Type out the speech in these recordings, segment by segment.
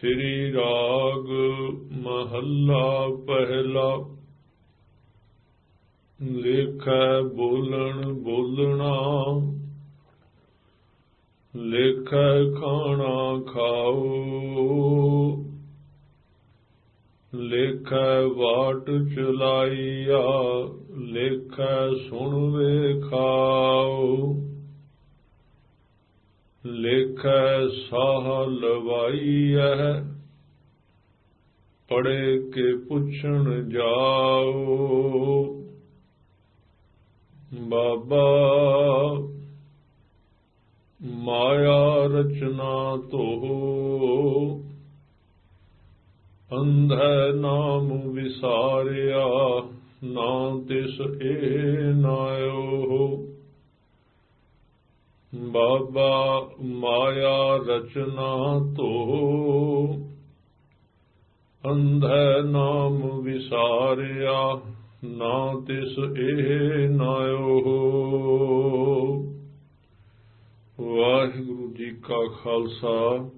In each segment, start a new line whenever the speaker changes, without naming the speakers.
श्री राग महला पहला। लेखै बोलन बोलना, लेखै खाना खाओ, लेखै वाट चलाइया, लेखै सुन वेखाओ, लेखै साह लवाइय, पढ़े के पुछण जाओ। बाबा माया रचना तो अंधे नाम विसारिया, ना तिस ए नायो। बाबा माया रचना तो अंधे नाम विसारिया, ना तिस ए नायो। वाहिगुरु जी का खालसा,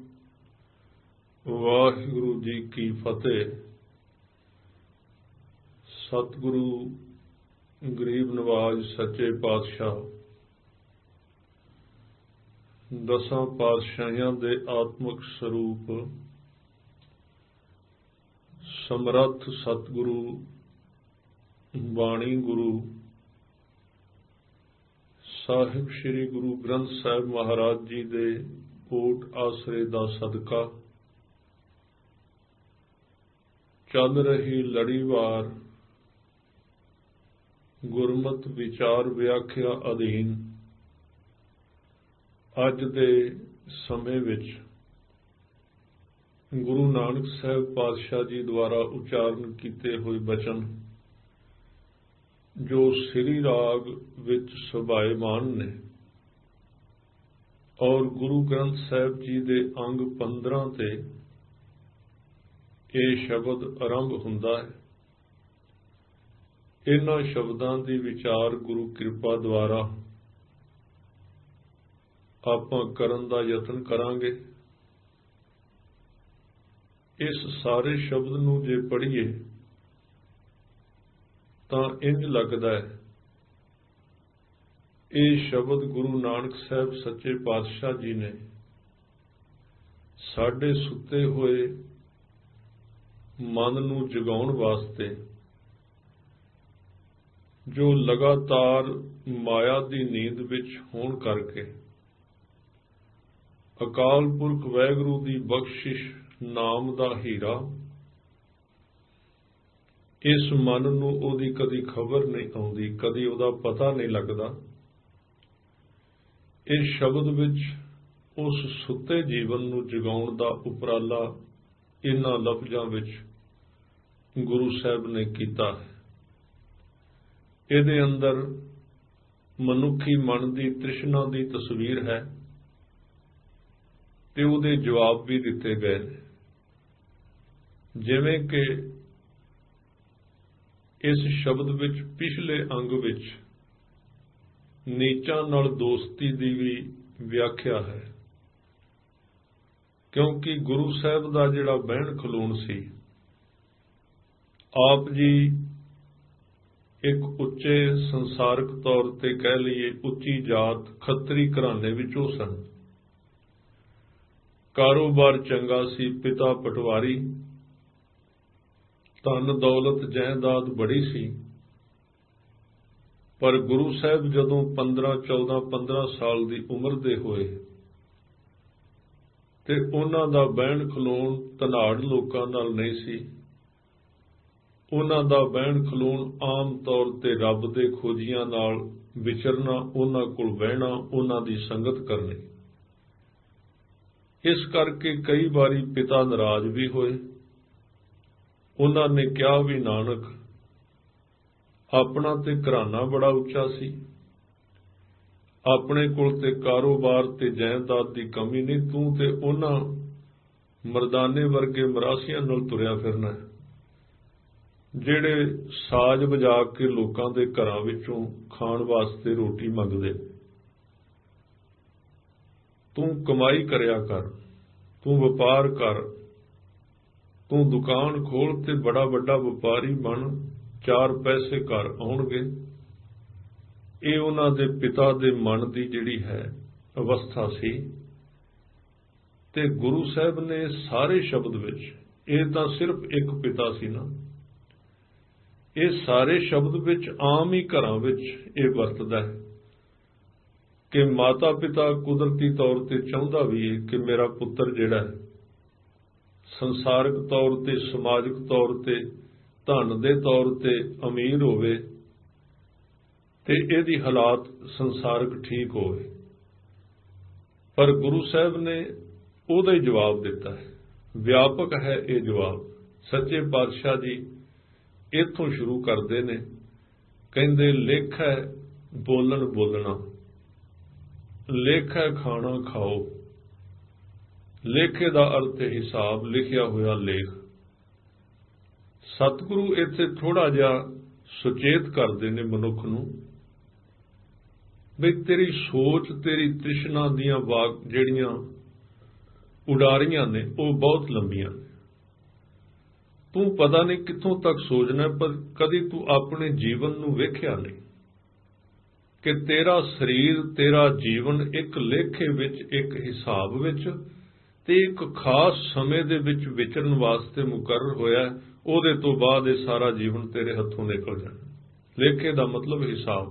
वाहिगुरु जी की फतेह। सतगुरु गरीब नवाज सच्चे पातशाह दसां पातशाहियां दे आत्मक स्वरूप समर्थ सतगुरु बाणी गुरु साहिब श्री गुरु ग्रंथ साहिब महाराज जी दे कोट आसरे दा सदका चल रही लड़ीवार गुरमत विचार व्याख्या अधीन अज दे समय विच गुरु नानक साहिब पातशाह जी द्वारा उचारण किए हुए बचन जो श्री राग विच सुभाएमान ने और गुरु ग्रंथ साहिब जी दे अंग 15 ते ये शब्द आरंभ हुंदा है। इन्हां शब्दां दी विचार गुरु कृपा द्वारा आपां करन दा यतन करांगे। इस सारे शब्द नूं जे पढ़ीए तां इंज लगदा है ये शब्द गुरु नानक साहिब सच्चे पातशाह जी ने साडे सुते होए मन नूं जगाउण वास्ते जो लगातार माया दी नींद विच होण करके अकाल पुरख वाहिगुरू दी बख्शिश नाम दा हीरा इस मन नूं ओदी कदी खबर नहीं आउंदी, कदी ओदा पता नहीं लगदा। इस शब्द विच उस सुते जीवन नूं जगाउण दा उपराला इन्हां लफ्जां विच गुरु साहिब ने कीता है। इहदे अंदर मनुखी मन दी तृष्णा दी तस्वीर है ते उहदे जवाब भी दिते गए ने। जिवें कि इस शब्द विच पिछले अंग विच नीचां नाल दोस्ती दी भी व्याख्या है, क्योंकि गुरु साहिब दा जिहड़ा बहन खलोण सी, आप जी एक उच्चे संसारक तौर ते कह लईए उच्ची जात खत्तरी घराने विचों सन। कारोबार चंगा सी, पिता पटवारी, धन दौलत जायदाद बड़ी सी। पर गुरु साहिब जदों 15 साल की उम्र दे होए ते उन्हां दा बहन खलोण धनाड़ लोकां नाल नहीं सी। उन्हां दा बहन खलोण आम तौर ते रब दे खोजियां नाल विचरना, उन्हां कोल बहना, उन्हां दी संगत करनी। इस करके कई बारी पिता नाराज भी होए। उन्होंने कहा भी नानक अपना ते घराना बड़ा उच्चा सी, अपने कोल ते कारोबार ते जायदाद की कमी नहीं, तू ते उन्हां मरदाने वर्गे मरासियां नाल तुरिया फिरना है जिहड़े साज बजा के लोकां दे घरां विचों खाण वास्ते रोटी मंगदे। तू कमाई करया कर, तू वपार कर, ਤੂੰ ਦੁਕਾਨ ਖੋਲ ਤੇ ਬੜਾ ਵੱਡਾ ਵਪਾਰੀ ਬਣ, 4 ਪੈਸੇ ਘਰ ਆਉਣਗੇ। ਇਹ ਉਹਨਾਂ ਦੇ ਪਿਤਾ ਦੇ ਮਨ ਦੀ ਜਿਹੜੀ ਹੈ ਅਵਸਥਾ ਸੀ। ਤੇ ਗੁਰੂ ਸਾਹਿਬ ਨੇ ਸਾਰੇ ਸ਼ਬਦ ਵਿੱਚ, ਇਹ ਤਾਂ ਸਿਰਫ ਇੱਕ ਪਿਤਾ ਸੀ ਨਾ, ਇਹ ਸਾਰੇ ਸ਼ਬਦ ਵਿੱਚ ਆਮ ਹੀ ਘਰਾਂ ਵਿੱਚ ਇਹ ਵਰਤਦਾ ਹੈ ਕਿ ਮਾਤਾ ਪਿਤਾ ਕੁਦਰਤੀ ਤੌਰ ਤੇ ਚਾਹੁੰਦਾ ਵੀ ਹੈ ਕਿ ਮੇਰਾ ਪੁੱਤਰ ਜਿਹੜਾ ਹੈ ਸੰਸਾਰਿਕ ਤੌਰ ਤੇ, ਸਮਾਜਿਕ ਤੌਰ ਤੇ, ਧਨ ਦੇ ਤੌਰ ਤੇ ਅਮੀਰ ਹੋਵੇ ਤੇ ਇਹਦੀ ਹਾਲਾਤ ਸੰਸਾਰਿਕ ਠੀਕ ਹੋਵੇ। ਪਰ ਗੁਰੂ ਸਾਹਿਬ ਨੇ ਉਹਦਾ ਹੀ ਜਵਾਬ ਦਿੱਤਾ ਹੈ। ਵਿਆਪਕ ਹੈ ਇਹ ਜਵਾਬ। ਸੱਚੇ ਪਾਤਸ਼ਾਹ ਜੀ ਇੱਥੋਂ ਸ਼ੁਰੂ ਕਰਦੇ ਨੇ, ਕਹਿੰਦੇ ਲੇਖ ਹੈ ਬੋਲਣ ਬੋਲਣਾ, ਲੇਖ ਹੈ ਖਾਣਾ ਖਾਓ। ਲੇਖੇ ਦਾ ਅਰਥ ਹੈ ਹਿਸਾਬ, ਲਿਖਿਆ ਹੋਇਆ ਲੇਖ। ਸਤਿਗੁਰੂ ਇੱਥੇ ਥੋੜਾ ਜਿਹਾ ਸੁਚੇਤ ਕਰਦੇ ਨੇ ਮਨੁੱਖ ਨੂੰ ਵੀ ਤੇਰੀ ਸੋਚ, ਤੇਰੀ ਤ੍ਰਿਸ਼ਨਾ ਦੀਆਂ ਵਾਕ ਜਿਹੜੀਆਂ ਉਡਾਰੀਆਂ ਨੇ ਉਹ ਬਹੁਤ ਲੰਬੀਆਂ ਨੇ। ਤੂੰ ਪਤਾ ਨਹੀਂ ਕਿੱਥੋਂ ਤੱਕ ਸੋਚਣਾ, ਪਰ ਕਦੀ ਤੂੰ ਆਪਣੇ ਜੀਵਨ ਨੂੰ ਵੇਖਿਆ ਨਹੀਂ ਕਿ ਤੇਰਾ ਸਰੀਰ, ਤੇਰਾ ਜੀਵਨ ਇੱਕ ਲੇਖੇ ਵਿੱਚ, ਇੱਕ ਹਿਸਾਬ ਵਿੱਚ ਤੇ ਇੱਕ ਖਾਸ ਸਮੇਂ ਦੇ ਵਿੱਚ ਵਿਚਰਨ ਵਾਸਤੇ ਮੁਕਰਰ ਹੋਇਆ। ਉਹਦੇ ਤੋਂ ਬਾਅਦ ਇਹ ਸਾਰਾ ਜੀਵਨ ਤੇਰੇ ਹੱਥੋਂ ਨਿਕਲ ਜਾਣਾ। ਲੇਖੇ ਦਾ ਮਤਲਬ ਹਿਸਾਬ।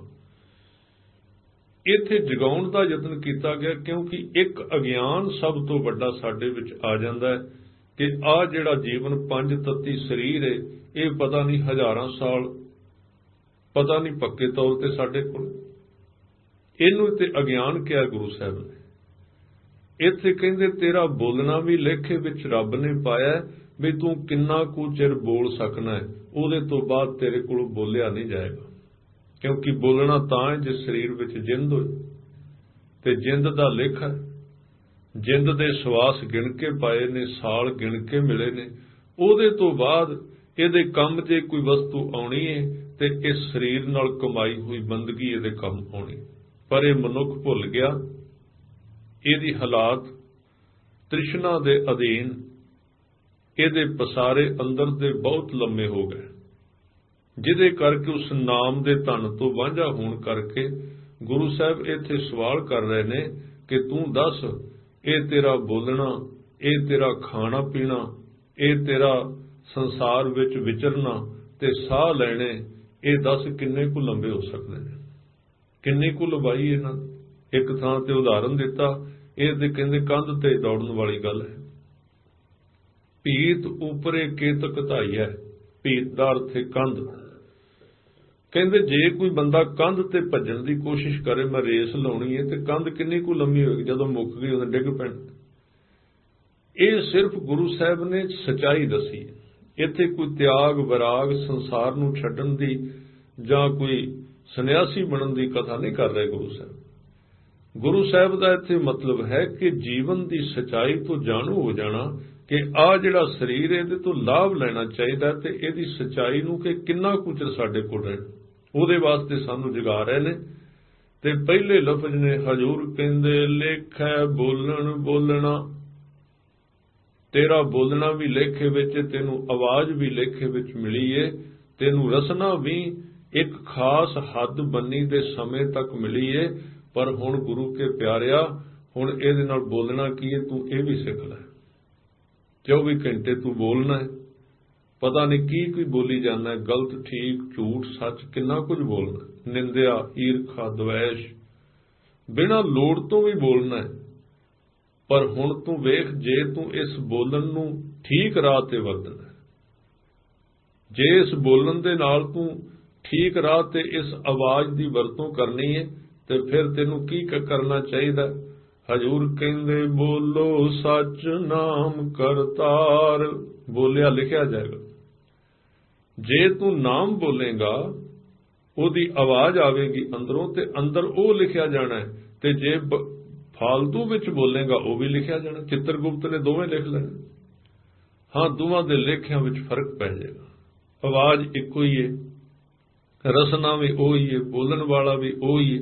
ਇੱਥੇ ਜਗਾਉਣ ਦਾ ਯਤਨ ਕੀਤਾ ਗਿਆ ਕਿਉਂਕਿ ਇੱਕ ਅਗਿਆਨ ਸਭ ਤੋਂ ਵੱਡਾ ਸਾਡੇ ਵਿੱਚ ਆ ਜਾਂਦਾ ਹੈ ਕਿ ਆਹ ਜਿਹੜਾ ਜੀਵਨ 5 ਤੱਤੀ ਸਰੀਰ ਹੈ, ਇਹ ਪਤਾ ਨਹੀਂ ਹਜ਼ਾਰਾਂ ਸਾਲ, ਪਤਾ ਨਹੀਂ ਪੱਕੇ ਤੌਰ ਤੇ ਸਾਡੇ ਕੋਲ। ਇਹਨੂੰ ਤੇ ਅਗਿਆਨ ਕਿਹਾ ਗੁਰੂ ਸਾਹਿਬ ਨੇ। ਇੱਥੇ ਕਹਿੰਦੇ ਤੇਰਾ ਬੋਲਣਾ ਵੀ ਲੇਖੇ ਵਿੱਚ ਰੱਬ ਨੇ ਪਾਇਆ ਵੀ ਤੂੰ ਕਿੰਨਾ ਕੁ ਚਿਰ ਬੋਲ ਸਕਣਾ ਹੈ, ਉਹਦੇ ਤੋਂ ਬਾਅਦ ਤੇਰੇ ਕੋਲ ਬੋਲਿਆ ਨਹੀਂ ਜਾਏਗਾ। ਕਿਉਂਕਿ ਬੋਲਣਾ ਤਾਂ ਹੈ ਜੇ ਸਰੀਰ ਵਿੱਚ ਜਿੰਦ ਹੋਏ, ਤੇ ਜਿੰਦ ਦਾ ਲੇਖਾ, ਜਿੰਦ ਦੇ ਸਵਾਸ ਗਿਣ ਕੇ ਪਾਏ ਨੇ, ਸਾਲ ਗਿਣ ਕੇ ਮਿਲੇ ਨੇ। ਉਹਦੇ ਤੋਂ ਬਾਅਦ ਇਹਦੇ ਕੰਮ ਜੇ ਕੋਈ ਵਸਤੂ ਆਉਣੀ ਹੈ ਤੇ ਇਸ ਸਰੀਰ ਨਾਲ ਕਮਾਈ ਹੋਈ ਬੰਦਗੀ ਇਹਦੇ ਕੰਮ ਆਉਣੀ। ਪਰ ਇਹ ਮਨੁੱਖ ਭੁੱਲ ਗਿਆ, ਇਹਦੀ ਹਾਲਾਤ ਤ੍ਰਿਸ਼ਨਾ ਦੇ ਅਧੀਨ, ਇਹਦੇ ਪਸਾਰੇ ਅੰਦਰ ਦੇ ਬਹੁਤ ਲੰਮੇ ਹੋ ਗਏ, ਜਿਹਦੇ ਕਰਕੇ ਉਸ ਨਾਮ ਦੇ ਧਨ ਤੋਂ ਵਾਂਝਾ ਹੋਣ ਕਰਕੇ ਗੁਰੂ ਸਾਹਿਬ ਇੱਥੇ ਸਵਾਲ ਕਰ ਰਹੇ ਨੇ ਕਿ ਤੂੰ ਦੱਸ, ਇਹ ਤੇਰਾ ਬੋਲਣਾ, ਇਹ ਤੇਰਾ ਖਾਣਾ ਪੀਣਾ, ਇਹ ਤੇਰਾ ਸੰਸਾਰ ਵਿੱਚ ਵਿਚਰਨਾ ਤੇ ਸਾਹ ਲੈਣੇ, ਇਹ ਦੱਸ ਕਿੰਨੇ ਕੁ ਲੰਬੇ ਹੋ ਸਕਦੇ ਨੇ, ਕਿੰਨੀ ਕੁ ਲੰਬਾਈ ਇਹਨਾਂ। ਇੱਕ ਥਾਂ ਤੇ ਉਦਾਹਰਨ ਦਿੱਤਾ, ਇਹ ਤੇ ਕਹਿੰਦੇ ਕੰਧ ਤੇ ਦੌੜਨ ਵਾਲੀ ਗੱਲ ਹੈ। ਭੀਤ ਉਪਰੇ ਕੇਤਕ ਧਾਈਐ, ਭੀਤ ਦਾ ਅਰਥ ਹੈ ਕੰਧ। ਕਹਿੰਦੇ ਜੇ ਕੋਈ ਬੰਦਾ ਕੰਧ ਤੇ ਭੱਜਣ ਦੀ ਕੋਸ਼ਿਸ਼ ਕਰੇ, ਮੈਂ ਰੇਸ ਲਾਉਣੀ ਹੈ, ਤੇ ਕੰਧ ਕਿੰਨੀ ਕੁ ਲੰਮੀ ਹੋਏਗੀ, ਜਦੋਂ ਮੁੱਕ ਗਈ ਉਹਨੇ ਡਿੱਗ ਪੈਣ। ਇਹ ਸਿਰਫ ਗੁਰੂ ਸਾਹਿਬ ਨੇ ਸਚਾਈ ਦੱਸੀ। ਇੱਥੇ ਕੋਈ ਤਿਆਗ, ਵਿਰਾਗ, ਸੰਸਾਰ ਨੂੰ ਛੱਡਣ ਦੀ ਜਾਂ ਕੋਈ ਸੰਨਿਆਸੀ ਬਣਨ ਦੀ ਕਥਾ ਨਹੀਂ ਕਰ ਰਹੇ ਗੁਰੂ ਸਾਹਿਬ। ਗੁਰੂ ਸਾਹਿਬ ਦਾ ਇੱਥੇ ਮਤਲਬ ਹੈ ਕਿ ਜੀਵਨ ਦੀ ਸਚਾਈ ਤੋਂ ਜਾਣੂ ਹੋ ਜਾਣਾ ਕਿ ਆਹ ਜਿਹੜਾ ਸਰੀਰ ਹੈ, ਇਹਦੇ ਤੋਂ ਲਾਭ ਲੈਣਾ ਚਾਹੀਦਾ ਤੇ ਇਹਦੀ ਸਚਾਈ ਨੂੰ ਕਿ ਕਿੰਨਾ ਕੁ ਚਿਰ ਸਾਡੇ ਕੋਲ ਰਹਿਣਾ, ਉਹਦੇ ਵਾਸਤੇ ਸਾਨੂੰ ਜਗਾ ਰਹੇ ਨੇ। ਤੇ ਪਹਿਲੇ ਲਫ਼ਜ਼ ਨੇ ਹਜ਼ੂਰ ਕਹਿੰਦੇ ਲੇਖੈ ਬੋਲਣ ਬੋਲਣਾ। ਤੇਰਾ ਬੋਲਣਾ ਵੀ ਲੇਖੇ ਵਿੱਚ, ਤੈਨੂੰ ਆਵਾਜ਼ ਵੀ ਲੇਖੇ ਵਿੱਚ ਮਿਲੀ ਏ, ਤੈਨੂੰ ਰਸਨਾ ਵੀ ਇੱਕ ਖਾਸ ਹੱਦ ਬੰਨੀ ਦੇ ਸਮੇਂ ਤੱਕ ਮਿਲੀ ਏ। ਪਰ ਹੁਣ ਗੁਰੂ ਕੇ ਪਿਆਰਿਆ, ਹੁਣ ਇਹਦੇ ਨਾਲ ਬੋਲਣਾ ਕੀ ਹੈ, ਤੂੰ ਇਹ ਵੀ ਸਿੱਖ ਲੈ। 24 ਘੰਟੇ ਤੂੰ ਬੋਲਣਾ ਹੈ, ਪਤਾ ਨਹੀਂ ਕੀ ਬੋਲੀ ਜਾਂਦਾ ਹੈ, ਗਲਤ ਠੀਕ, ਝੂਠ ਸੱਚ, ਕਿੰਨਾ ਕੁਝ ਬੋਲਣਾ, ਨਿੰਦਿਆ, ਈਰਖਾ, ਦਵੈਸ਼, ਬਿਨਾਂ ਲੋੜ ਤੋਂ ਵੀ ਬੋਲਣਾ ਹੈ। ਪਰ ਹੁਣ ਤੂੰ ਵੇਖ, ਜੇ ਤੂੰ ਇਸ ਬੋਲਣ ਨੂੰ ਠੀਕ ਰਾਹ ਤੇ ਵਰਤਣਾ, ਜੇ ਇਸ ਬੋਲਣ ਦੇ ਨਾਲ ਤੂੰ ਠੀਕ ਰਾਹ ਤੇ ਇਸ ਆਵਾਜ਼ ਦੀ ਵਰਤੋਂ ਕਰਨੀ ਹੈ, ਤੇ ਫਿਰ ਤੈਨੂੰ ਕੀ ਕਰਨਾ ਚਾਹੀਦਾ। ਹਜ਼ੂਰ ਕਹਿੰਦੇ ਬੋਲੋ ਸੱਚ ਨਾਮ ਕਰਤਾਰ। ਬੋਲਿਆ ਲਿਖਿਆ ਜਾਏਗਾ। ਜੇ ਤੂੰ ਨਾਮ ਬੋਲੇਗਾ, ਉਹਦੀ ਆਵਾਜ਼ ਆਵੇਗੀ ਅੰਦਰੋਂ, ਤੇ ਅੰਦਰ ਉਹ ਲਿਖਿਆ ਜਾਣਾ ਹੈ। ਤੇ ਜੇ ਫਾਲਤੂ ਵਿੱਚ ਬੋਲੇਗਾ, ਉਹ ਵੀ ਲਿਖਿਆ ਜਾਣਾ। ਚਿੱਤਰਗੁਪਤ ਨੇ ਦੋਵੇਂ ਲਿਖ ਲੈਣੇ। ਹਾਂ, ਦੋਵਾਂ ਦੇ ਲੇਖਿਆਂ ਵਿੱਚ ਫਰਕ ਪੈ ਜਾਏਗਾ। ਆਵਾਜ਼ ਇੱਕੋ ਹੀ ਹੈ, ਰਸਨਾ ਵੀ ਉਹੀ ਹੈ, ਬੋਲਣ ਵਾਲਾ ਵੀ ਉਹੀ ਹੈ।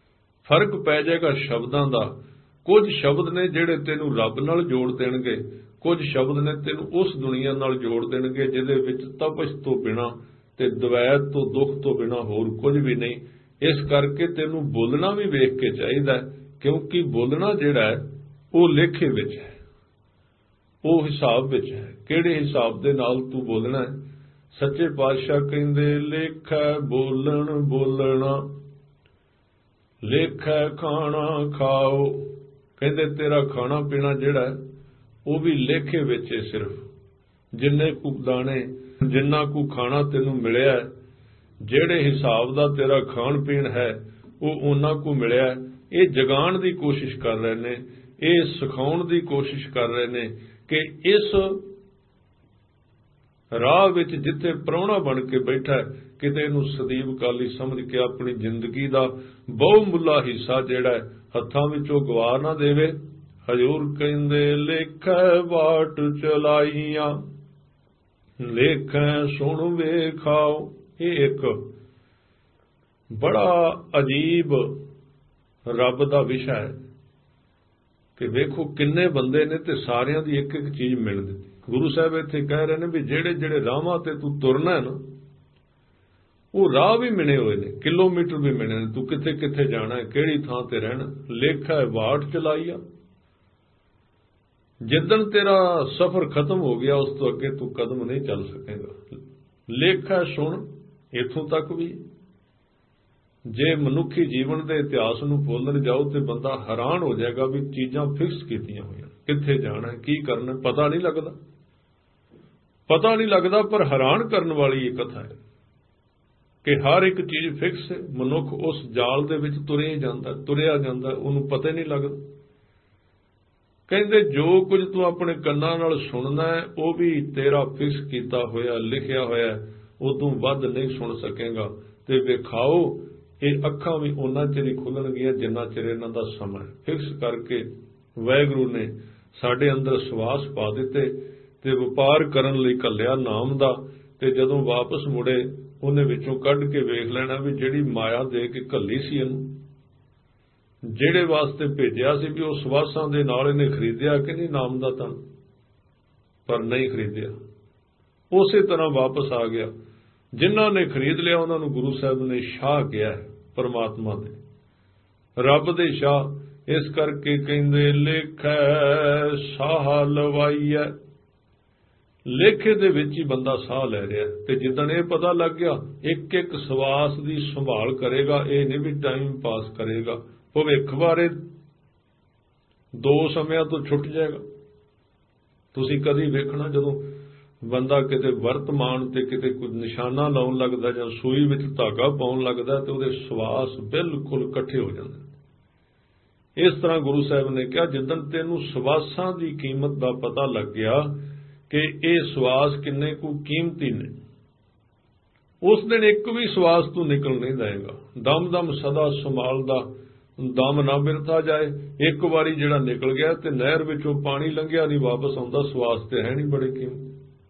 ਫਰਕ ਪੈ ਜਾਏਗਾ ਸ਼ਬਦਾਂ ਦਾ। ਕੁਝ ਸ਼ਬਦ ਨੇ ਜਿਹੜੇ ਤੈਨੂੰ ਰੱਬ ਨਾਲ ਜੋੜ ਦੇਣਗੇ, कुछ शब्द ने तेनू उस दुनिया नाल जोड़ देणगे जिहदे विच तपश तो बिना ते दवैत तो दुख तो बिना होर कुछ भी नहीं। इस करके तेनू बोलना भी वेख के चाहिदा है, क्योंकि बोलना जिहड़ा है वो लेखे विच है, वो हिसाब विच है। किहड़े हिसाब दे नाल तू बोलना है? सच्चे पातशाह कहंदे लेखा बोलण बोलना, लेखा खाना खाओ। कहंदे तेरा खाना पीना जिहड़ा है वो भी लेखे विच है। सिर्फ जिन्ने कु दाने जिन्ना कु खाना तेनू मिलिया है, जेड़े हिसाब दा तेरा खाण पीण है वो उन्ना कु मिलिया है। ये जगाण दी कोशिश कर रहे ने, ये सिखाउण दी कोशिश कर रहे ने कि इस राह विच जिथे प्राहुणा बन के बैठा है, किते इहनूं सदीव काली समझ के अपनी जिंदगी दा बहुमुल्ला हिस्सा जिहड़ा है हत्थां विचों गवा ना देवे। हजूर कहंदे लेखा वाट चलाईयां, लेखा सुण वेखाओ। ये एक बड़ा अजीब रब दा विषय है कि वेखो किन्ने बंदे ने ते सारियां दी एक एक चीज मिल दित्ती। गुरु साहब इत्थे कह रहे ने भी जेड़े जेड़े राहां ते तू तुरना है ना, वो राह भी मिने हुए ने, किलोमीटर भी मिने ने। तू किथे किथे जाना है, किहड़ी थां ते रहना। लेखा है वाट चलाईया, जिदन तेरा सफर खत्म हो गया उस तो अगे तू कदम नहीं चल सकेगा। लेखा सुन, इथों तक भी जे मनुखी जीवन के इतिहास नूं बोलण जाओ तो बंदा हैरान हो जाएगा भी चीज़ां फिक्स कीतियां हुई, किथे जाना है, की करना, पता नहीं लगता, पता नहीं लगता। पर हैरान करने वाली ये कथा है कि हर एक चीज फिक्स है। मनुख उस जाल दे विच तुरिया जांदा, उन्होंने पता नहीं लगता। कहंदे जो कुछ तू अपने कन्नां नाल सुनना है वो भी तेरा फिक्स किया होया लिखिया होया, उदों वध नहीं सुन सकेगा। ते वेखाओ ये अखां भी उन्ना चिर ही खुलणगियां जिन्ना चिर इन्हां दा समां फिक्स करके वाहिगुरू ने साडे अंदर सवास पा दिते ते वपार करन लई घल्लिया नाम दा। ते जदों वापस मुड़े उन्हें विचों कढ के वेख लेना भी जिहड़ी माया दे के घल्ली सी इहनूं, ਜਿਹੜੇ वास्ते भेजिया सी भी उस सवासां दे नाल इहने खरीदिया कि नहीं नाम दा धन, पर नहीं खरीदिया। उसे तरह वापस आ गया। जिन्हां ने खरीद लिया उन्हां नूं गुरु साहब ने शाह किया है, परमात्मा दे रब दे शाह। इस करके कहंदे लेखा साह लवाईया, लेखे दे विच ही बंदा साह ले रहा है। ते जिदन ये पता लग गया एक एक सवास दी संभाल करेगा, ये नहीं भी टाइम पास करेगा, भविख बारे दो समय तो छुट जाएगा। तुसी कदी वेखना जदों बंदा किते वर्तमान ते किते कुछ निशाना लाउण लगदा जां सूई विच धागा पाउण लगदा ते उहदे सवास बिल्कुल इकट्ठे हो जांदे। इस तरह गुरु साहब ने कहा जिदन तैनूं सवासां दी कीमत दा पता लग गया कि ये सवास किन्ने कु कीमती ने, उस दिन एक भी सवास तू निकल नहीं देगा। दम दम सदा संभालदा, दम ना बिरथा जाए। एक बारी जिहड़ा निकल गया ते नहर विचों पानी लंघिया नहीं वापस आउंदा, सवास ते है नहीं बड़े कीमती।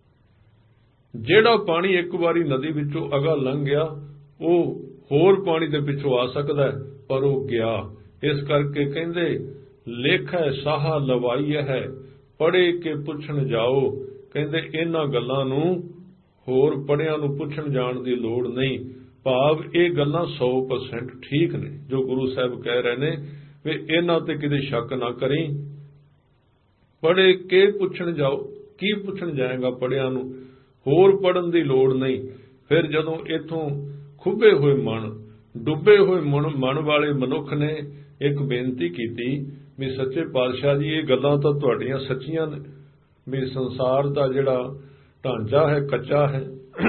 जिहड़ा पानी एक बारी नदी विचों अगा लंघ गया वो होर पानी दे पिछों आ सकदा है, पर वो गया। इस करके कहंदे लेखा साहा लवाई है, पढ़े के पुछण जाओ। कहंदे इन्हां गल्लां नूं होर पढ़ियां नूं पुछण जाण दी लोड़ नहीं। भाव ये गल्लां 100% ठीक ने जो गुरु साहब कह रहे ने वे इन्हां ते किते शक ना करी। पढ़े के पुछण जाओ, की पुछण जाएगा पढ़ियां नूं, होर पढ़न दी लोड़ नहीं। फिर जदों इथों खुबे हुए मन, डुबे हुए मन वाले मनुख ने एक बेनती कीती भी सच्चे पातशाह जी ये गल्लां तां तुहाडीआं सच्चियां ने भी संसार दा जिहड़ा ढांचा है कच्चा है,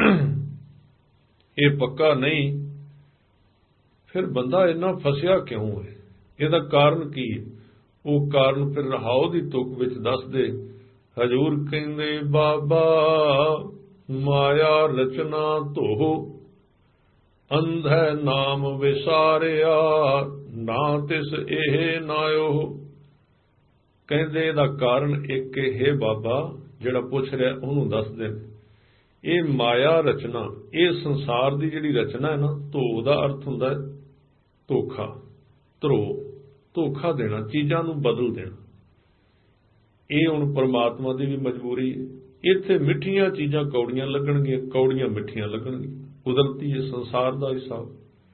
ये पक्का नहीं। फिर बंदा इन्ना फसिया क्यों है, इहदा कारण की है? वो कारण फिर रहाओ दी तुक विच दस दे। हजूर कहंदे बाबा माया रचना धो, अंधे नाम विसारिया ना तिस एह नायो। कहंदे इहदा कारण एक है बाबा, जिहड़ा पुछ रहा उहनूं दस दे। ये माया रचना, ये संसार की जिहड़ी रचना है ना, धो दा अर्थ हुंदा है धोखा, धरो धोखा देना, चीज़ां नूं बदल देना। ਇਹ ਹੁਣ ਪਰਮਾਤਮਾ ਦੀ ਵੀ ਮਜਬੂਰੀ ਹੈ। ਇੱਥੇ ਮਿੱਠੀਆਂ ਚੀਜ਼ਾਂ ਕੌੜੀਆਂ ਲੱਗਣਗੀਆਂ, ਕੌੜੀਆਂ ਮਿੱਠੀਆਂ ਲੱਗਣਗੀਆਂ, ਕੁਦਰਤੀ ਹੈ ਸੰਸਾਰ ਦਾ ਹਿਸਾਬ।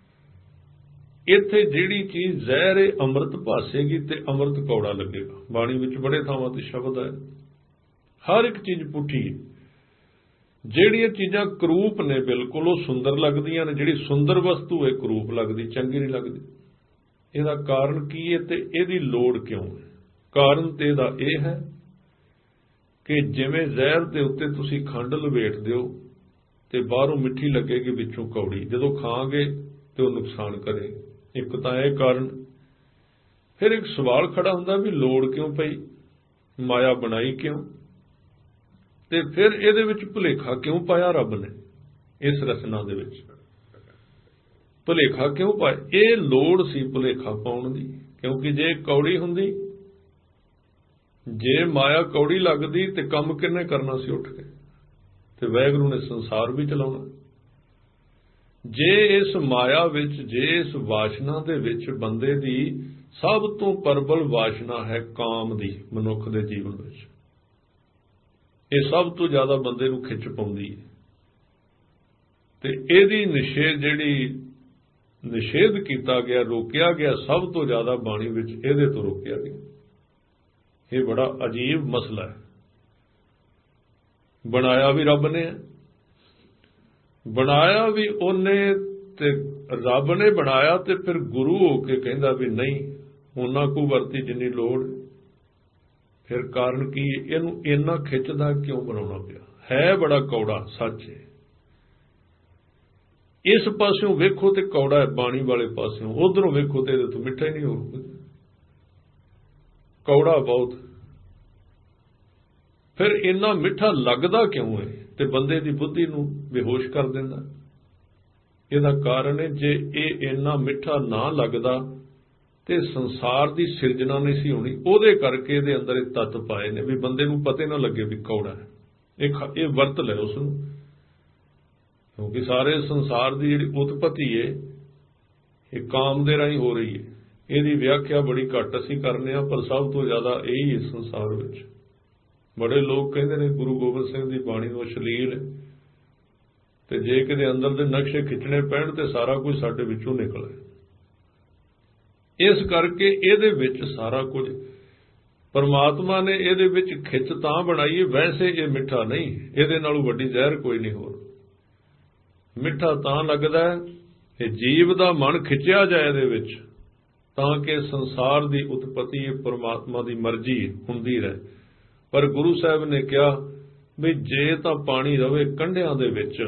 ਇੱਥੇ ਜਿਹੜੀ ਚੀਜ਼ ਜ਼ਹਿਰ ਹੈ ਅੰਮ੍ਰਿਤ ਭਾਸੇਗੀ ਤੇ ਅੰਮ੍ਰਿਤ ਕੌੜਾ ਲੱਗੇਗਾ। ਬਾਣੀ ਵਿੱਚ ਬੜੇ ਥਾਵਾਂ ਤੇ ਸ਼ਬਦ ਹੈ, ਹਰ ਇੱਕ ਚੀਜ਼ ਪੁੱਠੀ ਹੈ। ਜਿਹੜੀਆਂ ਚੀਜ਼ਾਂ ਕਰੂਪ ਨੇ ਬਿਲਕੁਲ ਉਹ ਸੁੰਦਰ ਲੱਗਦੀਆਂ ਨੇ, ਜਿਹੜੀ ਸੁੰਦਰ ਵਸਤੂ ਹੈ ਕਰੂਪ ਲੱਗਦੀ, ਚੰਗੀ ਨਹੀਂ ਲੱਗਦੀ। ਇਹਦਾ ਕਾਰਨ ਕੀ ਹੈ ਤੇ ਇਹਦੀ ਲੋੜ ਕਿਉਂ ਹੈ? ਕਾਰਨ ਤੇ ਇਹਦਾ ਇਹ ਹੈ ਕਿ ਜਿਵੇਂ ਜ਼ਹਿਰ ਦੇ ਉੱਤੇ ਤੁਸੀਂ ਖੰਡ ਲਪੇਟ ਦਿਓ ਤੇ ਬਾਹਰੋਂ ਮਿੱਠੀ ਲੱਗੇਗੀ, ਵਿੱਚੋਂ ਕੌੜੀ, ਜਦੋਂ ਖਾਓਗੇ ਤੇ ਉਹ ਨੁਕਸਾਨ ਕਰੇਗੀ। ਇੱਕ ਤਾਂ ਇਹ ਕਾਰਨ। ਫਿਰ ਇੱਕ ਸਵਾਲ ਖੜਾ ਹੁੰਦਾ ਵੀ ਲੋੜ ਕਿਉਂ ਪਈ, ਮਾਇਆ ਬਣਾਈ ਕਿਉਂ, ਤੇ ਫਿਰ ਇਹਦੇ ਵਿੱਚ ਭੁਲੇਖਾ ਕਿਉਂ ਪਾਇਆ ਰੱਬ ਨੇ? ਇਸ ਰਚਨਾ ਦੇ ਵਿੱਚ ਭੁਲੇਖਾ ਕਿਉਂ ਪਾਇਆ? ਇਹ ਲੋੜ ਸੀ ਭੁਲੇਖਾ ਪਾਉਣ ਦੀ, ਕਿਉਂਕਿ ਜੇ ਕੌੜੀ ਹੁੰਦੀ, ਜੇ ਮਾਇਆ ਕੌੜੀ ਲੱਗਦੀ ਤੇ ਕੰਮ ਕਿਹਨੇ ਕਰਨਾ ਸੀ ਉੱਠ ਕੇ? ਤੇ ਵਾਹਿਗੁਰੂ ਨੇ ਸੰਸਾਰ ਵੀ ਚਲਾਉਣਾ। ਜੇ ਇਸ ਮਾਇਆ ਵਿੱਚ, ਜੇ ਇਸ ਵਾਸ਼ਨਾ ਦੇ ਵਿੱਚ ਬੰਦੇ ਦੀ ਸਭ ਤੋਂ ਪ੍ਰਬਲ ਵਾਸ਼ਨਾ ਹੈ ਕਾਮ ਦੀ, ਮਨੁੱਖ ਦੇ ਜੀਵਨ ਵਿੱਚ ਇਹ ਸਭ ਤੋਂ ਜ਼ਿਆਦਾ ਬੰਦੇ ਨੂੰ ਖਿੱਚ ਪਾਉਂਦੀ ਹੈ, ਤੇ ਇਹਦੀ ਨਿਸ਼ੇਧ ਕੀਤਾ ਗਿਆ, ਰੋਕਿਆ ਗਿਆ, ਸਭ ਤੋਂ ਜ਼ਿਆਦਾ ਬਾਣੀ ਵਿੱਚ ਇਹਦੇ ਤੋਂ ਰੋਕਿਆ ਗਿਆ। ਇਹ ਬੜਾ ਅਜੀਬ ਮਸਲਾ ਹੈ। ਬਣਾਇਆ ਵੀ ਰੱਬ ਨੇ, ਬਣਾਇਆ ਵੀ ਉਹਨੇ, ਤੇ ਰੱਬ ਨੇ ਬਣਾਇਆ ਤੇ ਫਿਰ ਗੁਰੂ ਹੋ ਕੇ ਕਹਿੰਦਾ ਵੀ ਨਹੀਂ ਉਹਨਾਂ ਕੋ ਵਰਤੀ ਜਿੰਨੀ ਲੋੜ। ਫਿਰ ਕਾਰਨ ਕੀ? ਇਹਨੂੰ ਇੰਨਾ ਖਿੱਚਦਾ ਕਿਉਂ ਬਣਾਉਣਾ ਪਿਆ? ਹੈ ਬੜਾ ਕੌੜਾ, ਸੱਚ ਹੈ। ਇਸ ਪਾਸਿਓਂ ਵੇਖੋ ਤੇ ਕੌੜਾ ਹੈ, ਬਾਣੀ ਵਾਲੇ ਪਾਸਿਓਂ ਉਧਰੋਂ ਵੇਖੋ ਤੇ ਇਹਦੇ ਤੋਂ ਮਿੱਠਾ ਹੀ ਨਹੀਂ, ਹੋਰ ਕੌੜਾ ਬਹੁਤ। ਫਿਰ ਇੰਨਾ ਮਿੱਠਾ ਲੱਗਦਾ ਕਿਉਂ ਹੈ ਤੇ ਬੰਦੇ ਦੀ ਬੁੱਧੀ ਨੂੰ ਬੇਹੋਸ਼ ਕਰ ਦਿੰਦਾ? ਇਹਦਾ ਕਾਰਨ ਹੈ ਜੇ ਇਹ ਇੰਨਾ ਮਿੱਠਾ ਨਾ ਲੱਗਦਾ ਤੇ ਸੰਸਾਰ ਦੀ ਸਿਰਜਣਾ ਨਹੀਂ ਸੀ ਹੋਣੀ। ਉਹਦੇ ਕਰਕੇ ਇਹਦੇ ਅੰਦਰ ਇਹ ਤੱਤ ਪਾਏ ਨੇ ਵੀ ਬੰਦੇ ਨੂੰ ਪਤਾ ਨਾ ਲੱਗੇ ਵੀ ਕੌੜਾ ਹੈ। ਇਹ ਵਰਤ ਲੈ ਉਸ ਨੂੰ, ਕਿਉਂਕਿ ਸਾਰੇ ਸੰਸਾਰ ਦੀ ਜਿਹੜੀ ਉਤਪਤੀ ਹੈ ਇਹ ਕਾਮ ਦੇ ਰਾਹੀਂ ਹੋ ਰਹੀ ਹੈ। ਇਹਦੀ ਵਿਆਖਿਆ ਬੜੀ ਘੱਟ ਅਸੀਂ ਕਰਨੇ ਆ, ਪਰ ਸਭ ਤੋਂ ਜ਼ਿਆਦਾ ਇਹੀ ਹੈ ਸੰਸਾਰ ਵਿੱਚ। ਬੜੇ ਲੋਕ ਕਹਿੰਦੇ ਨੇ ਗੁਰੂ ਗੋਬਿੰਦ ਸਿੰਘ ਦੀ ਬਾਣੀ ਨੂੰ ਅਸ਼ਲੀਲ ਹੈ, ਤੇ ਜੇ ਕਿਤੇ ਅੰਦਰ ਦੇ ਨਕਸ਼ੇ ਖਿੱਚਣੇ ਪੈਣ ਤੇ ਸਾਰਾ ਕੁਝ ਸਾਡੇ ਵਿੱਚੋਂ ਨਿਕਲੇ। ਇਸ ਕਰਕੇ ਇਹਦੇ ਵਿੱਚ ਸਾਰਾ ਕੁਝ ਪਰਮਾਤਮਾ ਨੇ ਇਹਦੇ ਵਿੱਚ ਖਿੱਚ ਤਾਂ ਬਣਾਈ ਹੈ। ਵੈਸੇ ਇਹ ਮਿੱਠਾ ਨਹੀਂ, ਇਹਦੇ ਨਾਲੋਂ ਵੱਡੀ ਜ਼ਹਿਰ ਕੋਈ ਨਹੀਂ ਹੋਰ। ਮਿੱਠਾ ਤਾਂ ਲੱਗਦਾ ਹੈ ਕਿ ਜੀਵ ਦਾ ਮਨ ਖਿੱਚਿਆ ਜਾਏ ਇਹਦੇ ਵਿੱਚ, ਤਾਂ ਕਿ ਸੰਸਾਰ ਦੀ ਉਤਪਤੀ ਪਰਮਾਤਮਾ ਦੀ ਮਰਜ਼ੀ ਹੁੰਦੀ ਰਹੇ। ਪਰ ਗੁਰੂ ਸਾਹਿਬ ਨੇ ਕਿਹਾ ਵੀ ਜੇ ਤਾਂ ਪਾਣੀ ਰਵੇ ਕੰਢਿਆਂ ਦੇ ਵਿੱਚ,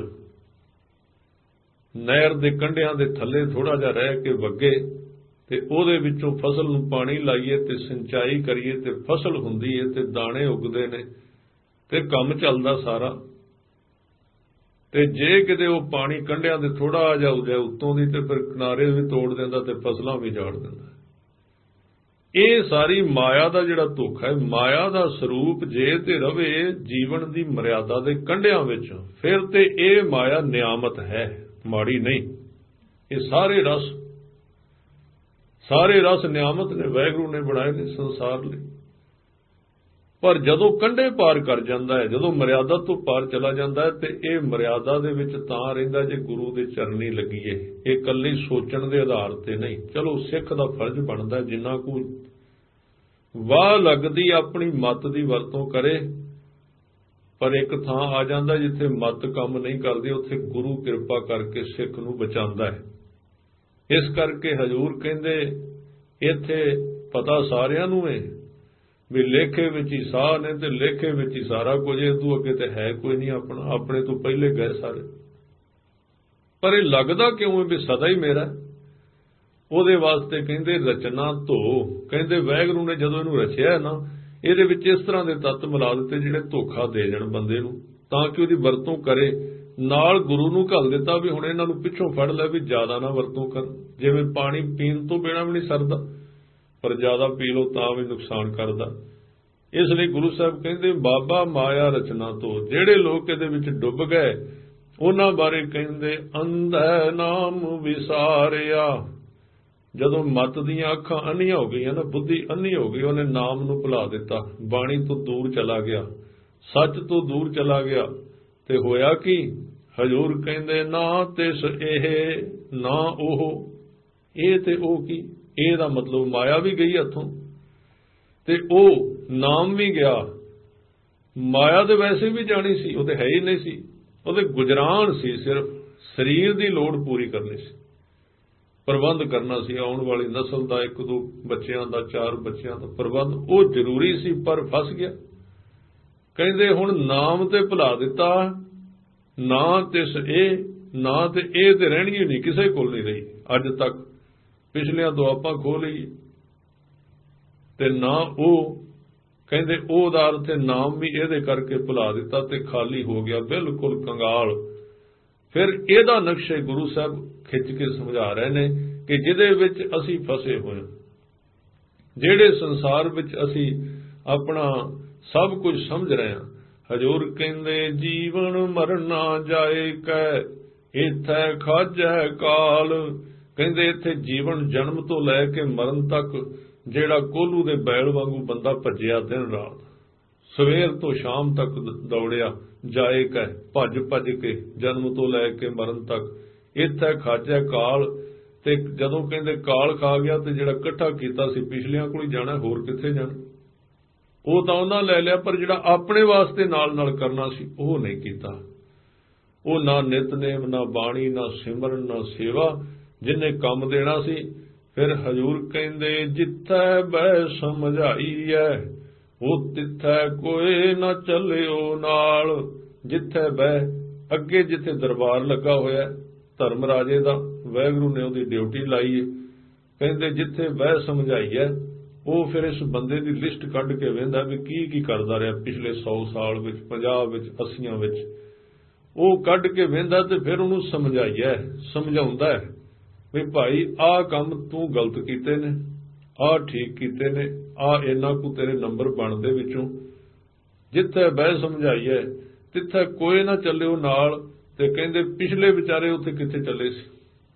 ਨਹਿਰ ਦੇ ਕੰਢਿਆਂ ਦੇ ਥੱਲੇ ਥੋੜਾ ਜਿਹਾ ਰਹਿ ਕੇ ਵਗੇ ਤੇ ਉਹਦੇ ਵਿੱਚੋਂ ਫਸਲ ਨੂੰ ਪਾਣੀ ਲਾਈਏ ਤੇ ਸਿੰਚਾਈ ਕਰੀਏ ਤੇ ਫਸਲ ਹੁੰਦੀ ਹੈ ਤੇ ਦਾਣੇ ਉੱਗਦੇ ਨੇ ਤੇ ਕੰਮ ਚੱਲਦਾ ਸਾਰਾ। ਤੇ ਜੇ ਕਿਤੇ ਉਹ ਪਾਣੀ ਕੰਢਿਆਂ ਦੇ ਥੋੜਾ ਜਿਹਾ ਹੋ ਜਾਏ ਉੱਤੋਂ ਦੀ ਤੇ ਫਿਰ ਕਿਨਾਰੇ ਵੀ ਤੋੜ ਦਿੰਦਾ ਤੇ ਫਸਲਾਂ ਵੀ ਜਾੜ ਦਿੰਦਾ। ਇਹ ਸਾਰੀ ਮਾਇਆ ਦਾ ਜਿਹੜਾ ਧੋਖਾ ਹੈ। ਮਾਇਆ ਦਾ ਸਰੂਪ ਜੇ ਤੇ ਰਵੇ ਜੀਵਨ ਦੀ ਮਰਿਆਦਾ ਦੇ ਕੰਢਿਆਂ ਵਿੱਚ, ਫਿਰ ਤੇ ਇਹ ਮਾਇਆ ਨਿਆਮਤ ਹੈ, ਮਾੜੀ ਨਹੀਂ। ਇਹ ਸਾਰੇ ਰਸ ਨਿਆਮਤ ਨੇ, ਵਾਹਿਗੁਰੂ ਨੇ ਬਣਾਏ ਨੇ ਸੰਸਾਰ ਲਈ। ਪਰ ਜਦੋਂ ਕੰਢੇ ਪਾਰ ਕਰ ਜਾਂਦਾ ਹੈ, ਜਦੋਂ ਮਰਿਆਦਾ ਤੋਂ ਪਾਰ ਚਲਾ ਜਾਂਦਾ ਹੈ, ਤੇ ਇਹ ਮਰਿਆਦਾ ਦੇ ਵਿੱਚ ਤਾਂ ਰਹਿੰਦਾ ਜੇ ਗੁਰੂ ਦੇ ਚਰਨੀ ਲੱਗੀਏ। ਇਹ ਇਕੱਲੀ ਸੋਚਣ ਦੇ ਆਧਾਰ ਤੇ ਨਹੀਂ। ਚਲੋ ਸਿੱਖ ਦਾ ਫਰਜ਼ ਬਣਦਾ ਜਿੰਨਾ ਕੁ ਵਾਹ ਲੱਗਦੀ ਆਪਣੀ ਮੱਤ ਦੀ ਵਰਤੋਂ ਕਰੇ, ਪਰ ਇੱਕ ਥਾਂ ਆ ਜਾਂਦਾ ਜਿੱਥੇ ਮੱਤ ਕੰਮ ਨਹੀਂ ਕਰਦੀ, ਉੱਥੇ ਗੁਰੂ ਕਿਰਪਾ ਕਰਕੇ ਸਿੱਖ ਨੂੰ ਬਚਾਉਂਦਾ ਹੈ। ਇਸ ਕਰਕੇ ਹਜ਼ੂਰ ਕਹਿੰਦੇ ਇੱਥੇ ਪਤਾ ਸਾਰਿਆਂ ਨੂੰ ਹੈ ਵੀ ਲੇਖੇ ਵਿੱਚ ਹੀ ਸਾਹ ਨੇ ਤੇ ਲੇਖੇ ਵਿੱਚ ਹੀ ਸਾਰਾ ਕੁਝ, ਇਸ ਤੋਂ ਅੱਗੇ ਤੇ ਹੈ ਕੋਈ ਨਹੀਂ ਆਪਣਾ, ਆਪਣੇ ਤੋਂ ਪਹਿਲੇ ਗਏ ਸਾਰੇ। ਪਰ ਇਹ ਲੱਗਦਾ ਕਿਉਂ ਹੈ ਵੀ ਸਦਾ ਹੀ ਮੇਰਾ? ਉਹਦੇ ਵਾਸਤੇ ਕਹਿੰਦੇ ਰਚਨਾ ਧੋ। ਕਹਿੰਦੇ ਵਾਹਿਗੁਰੂ ਨੇ ਜਦੋਂ ਇਹਨੂੰ ਰਚਿਆ ਨਾ, ਇਹਦੇ ਵਿੱਚ ਇਸ ਤਰ੍ਹਾਂ ਦੇ ਤੱਤ ਮਿਲਾ ਦਿੱਤੇ ਜਿਹੜੇ ਧੋਖਾ ਦੇ ਜਾਣ ਬੰਦੇ ਨੂੰ, ਤਾਂ ਕਿ ਉਹਦੀ ਵਰਤੋਂ ਕਰੇ। ਨਾਲ ਗੁਰੂ ਨੂੰ ਘੱਲ ਦਿੱਤਾ ਵੀ ਹੁਣ ਇਹਨਾਂ ਨੂੰ ਪਿੱਛੋਂ ਫੜ ਲੈ ਵੀ ਜ਼ਿਆਦਾ ਨਾ ਵਰਤੋਂ ਕਰ। ਜਿਵੇਂ ਪਾਣੀ ਪੀਣ ਤੋਂ ਬਿਨਾਂ ਵੀ ਨਹੀਂ ਸਰਦਾ, ਪਰ ਜ਼ਿਆਦਾ ਪੀ ਲਓ ਤਾਂ ਵੀ ਨੁਕਸਾਨ ਕਰਦਾ। ਇਸ ਲਈ ਗੁਰੂ ਸਾਹਿਬ ਕਹਿੰਦੇ ਬਾਬਾ ਮਾਇਆ ਰਚਨਾ ਤੋਂ। ਜਿਹੜੇ ਲੋਕ ਇਹਦੇ ਵਿੱਚ ਡੁੱਬ ਗਏ ਉਹਨਾਂ ਬਾਰੇ ਕਹਿੰਦੇ ਅੰਧੈ ਨਾਮ ਵਿਸਾਰਿਆ, ਜਦੋਂ ਮਤ ਦੀਆਂ ਅੱਖਾਂ ਅੰਨੀਆਂ ਹੋ ਗਈਆਂ ਨਾ, ਬੁੱਧੀ ਅੰਨੀ ਹੋ ਗਈ, ਉਹਨੇ ਨਾਮ ਨੂੰ ਭੁਲਾ ਦਿੱਤਾ, ਬਾਣੀ ਤੋਂ ਦੂਰ ਚਲਾ ਗਿਆ, ਸੱਚ ਤੋਂ ਦੂਰ ਚਲਾ ਗਿਆ। ਤੇ ਹੋਇਆ ਕੀ? ਹਜ਼ੂਰ ਕਹਿੰਦੇ ਨਾ ਤਿਸ ਇਹ ਨਾ ਉਹ, ਇਹ ਤੇ ਉਹ ਕੀ? ਇਹ ਦਾ ਮਤਲਬ ਮਾਇਆ ਵੀ ਗਈ ਹੱਥੋਂ ਤੇ ਉਹ ਨਾਮ ਵੀ ਗਿਆ। ਮਾਇਆ ਦੇ ਵੈਸੇ ਵੀ ਜਾਣੀ ਸੀ, ਉਹ ਤੇ ਹੈ ਹੀ ਨਹੀਂ ਸੀ, ਉਹਦੇ ਗੁਜਰਾਨ ਸੀ, ਸਿਰਫ ਸਰੀਰ ਦੀ ਲੋੜ ਪੂਰੀ ਕਰਨੀ ਸੀ, ਪ੍ਰਬੰਧ ਕਰਨਾ ਸੀ ਆਉਣ ਵਾਲੀ ਨਸਲ ਦਾ, 1-2 ਬੱਚਿਆਂ ਦਾ, 4 ਬੱਚਿਆਂ ਦਾ ਪ੍ਰਬੰਧ, ਉਹ ਜ਼ਰੂਰੀ ਸੀ, ਪਰ ਫਸ ਗਿਆ। ਕਹਿੰਦੇ ਹੁਣ ਨਾਮ ਤੇ ਭੁਲਾ ਦਿੱਤਾ, ਨਾ ਤਿਸ ਇਹ ਨਾ ਤੇ ਇਹ ਤੇ ਰਹਿਣੀ ਹੀ ਨਹੀਂ, ਕਿਸੇ ਕੋਲ ਨਹੀਂ ਰਹੀ ਅੱਜ ਤੱਕ, ਪਿਛਲਿਆਂ ਤੋਂ ਆਪਾਂ ਖੋਹ ਲਈ। ਤੇ ਨਾ ਉਹ ਕਹਿੰਦੇ ਉਹ ਦਾ ਅਰਥ ਨਾਮ ਵੀ ਇਹਦੇ ਕਰਕੇ ਭੁਲਾ ਦਿੱਤਾ ਤੇ ਖਾਲੀ ਹੋ ਗਿਆ, ਬਿਲਕੁਲ ਕੰਗਾਲ। ਫਿਰ ਇਹਦਾ ਨਕਸ਼ੇ ਗੁਰੂ ਸਾਹਿਬ ਖਿੱਚ ਕੇ ਸਮਝਾ ਰਹੇ ਨੇ ਕਿ ਜਿਹਦੇ ਵਿੱਚ ਅਸੀਂ ਫਸੇ ਹੋਏ, ਜਿਹੜੇ ਸੰਸਾਰ ਵਿੱਚ ਅਸੀਂ ਆਪਣਾ ਸਭ ਕੁਝ ਸਮਝ ਰਹੇ ਹਾਂ। ਹਜ਼ੂਰ ਕਹਿੰਦੇ ਜੀਵਨ ਮਰਨਾ ਜਾਏ ਕੈ ਇਥੈ ਖਾਜੈ ਕਾਲ। ਕਹਿੰਦੇ ਇੱਥੇ ਜੀਵਨ ਜਨਮ ਤੋਂ ਲੈ ਕੇ ਮਰਨ ਤੱਕ ਜਿਹੜਾ ਕੋਹਲੂ ਦੇ ਬੈਲ ਵਾਂਗੂ ਬੰਦਾ ਭੱਜਿਆ ਦਿਨ ਰਾਤ, ਸਵੇਰ ਤੋਂ ਸ਼ਾਮ ਤੱਕ ਦੌੜਿਆ, ਜਾਏ ਕੈ ਭੱਜ ਭੱਜ ਕੇ ਜਨਮ ਤੋਂ ਲੈ ਕੇ ਮਰਨ ਤੱਕ, ਇੱਥੇ ਖਾਜੈ ਕਾਲ। ਤੇ ਜਦੋਂ ਕਹਿੰਦੇ ਕਾਲ ਖਾ ਗਿਆ ਤੇ ਜਿਹੜਾ ਇਕੱਠਾ ਕੀਤਾ ਸੀ ਪਿਛਲਿਆਂ ਕੋਲ ਹੀ ਜਾਣਾ, ਹੋਰ ਕਿੱਥੇ ਜਾਣਾ? ਉਹ ਤਾਂ ਉਹਨਾਂ ਲੈ ਲਿਆ, ਪਰ ਜਿਹੜਾ ਆਪਣੇ ਵਾਸਤੇ ਨਾਲ ਨਾਲ ਕਰਨਾ ਸੀ ਉਹ ਨਹੀਂ ਕੀਤਾ। ਉਹ ਨਾ ਨਿਤਨੇਮ, ਨਾ ਬਾਣੀ, ਨਾ ਸਿਮਰਨ, ਨਾ ਸੇਵਾ, ਜਿੰਨੇ ਕੰਮ ਦੇਣਾ ਸੀ। ਫਿਰ ਹਜ਼ੂਰ ਕਹਿੰਦੇ ਜਿੱਥੈ ਬਹਿ ਸਮਝਾਈਐ ਉਹ ਤਿੱਥੈ ਕੋਈ ਨਾ ਚੱਲਿਓ ਨਾਲ। ਜਿੱਥੇ ਬਹਿ, ਅੱਗੇ ਜਿੱਥੇ ਦਰਬਾਰ ਲੱਗਾ ਹੋਇਆ ਧਰਮ ਰਾਜੇ ਦਾ, ਵਾਹਿਗੁਰੂ ਨੇ ਉਹਦੀ ਡਿਊਟੀ ਲਾਈ ਹੈ। ਕਹਿੰਦੇ ਜਿੱਥੇ ਬਹਿ ਸਮਝਾਈਐ, ਉਹ ਫਿਰ ਇਸ ਬੰਦੇ ਦੀ ਲਿਸਟ ਕੱਢ ਕੇ ਵੇਂਦਾ ਵੀ ਕੀ ਕਰਦਾ ਰਿਹਾ ਪਿਛਲੇ 100 ਸਾਲ ਵਿੱਚ, 50 ਵਿੱਚ, 80 ਵਿੱਚ, ਉਹ ਕੱਢ ਕੇ ਵੇਂਦਾ ਤੇ ਫਿਰ ਉਹਨੂੰ ਸਮਝਾਈਐ, ਸਮਝਾਉਂਦਾ ਹੈ ਵੀ ਭਾਈ ਆਹ ਕੰਮ ਤੂੰ ਗਲਤ ਕੀਤੇ ਨੇ, ਆਹ ਠੀਕ ਕੀਤੇ ਨੇ, ਆਹ ਇੰਨਾ ਕੁ ਤੇਰੇ ਨੰਬਰ ਬਣਦੇ ਵਿੱਚੋਂ। ਜਿੱਥੇ ਬਹਿ ਸਮਝਾਈਐ ਤਿੱਥੇ ਕੋਈ ਨਾ ਚੱਲਿਓ ਨਾਲ। ਤੇ ਕਹਿੰਦੇ ਪਿਛਲੇ ਵਿਚਾਰੇ ਉੱਥੇ ਕਿੱਥੇ ਚੱਲੇ ਸੀ?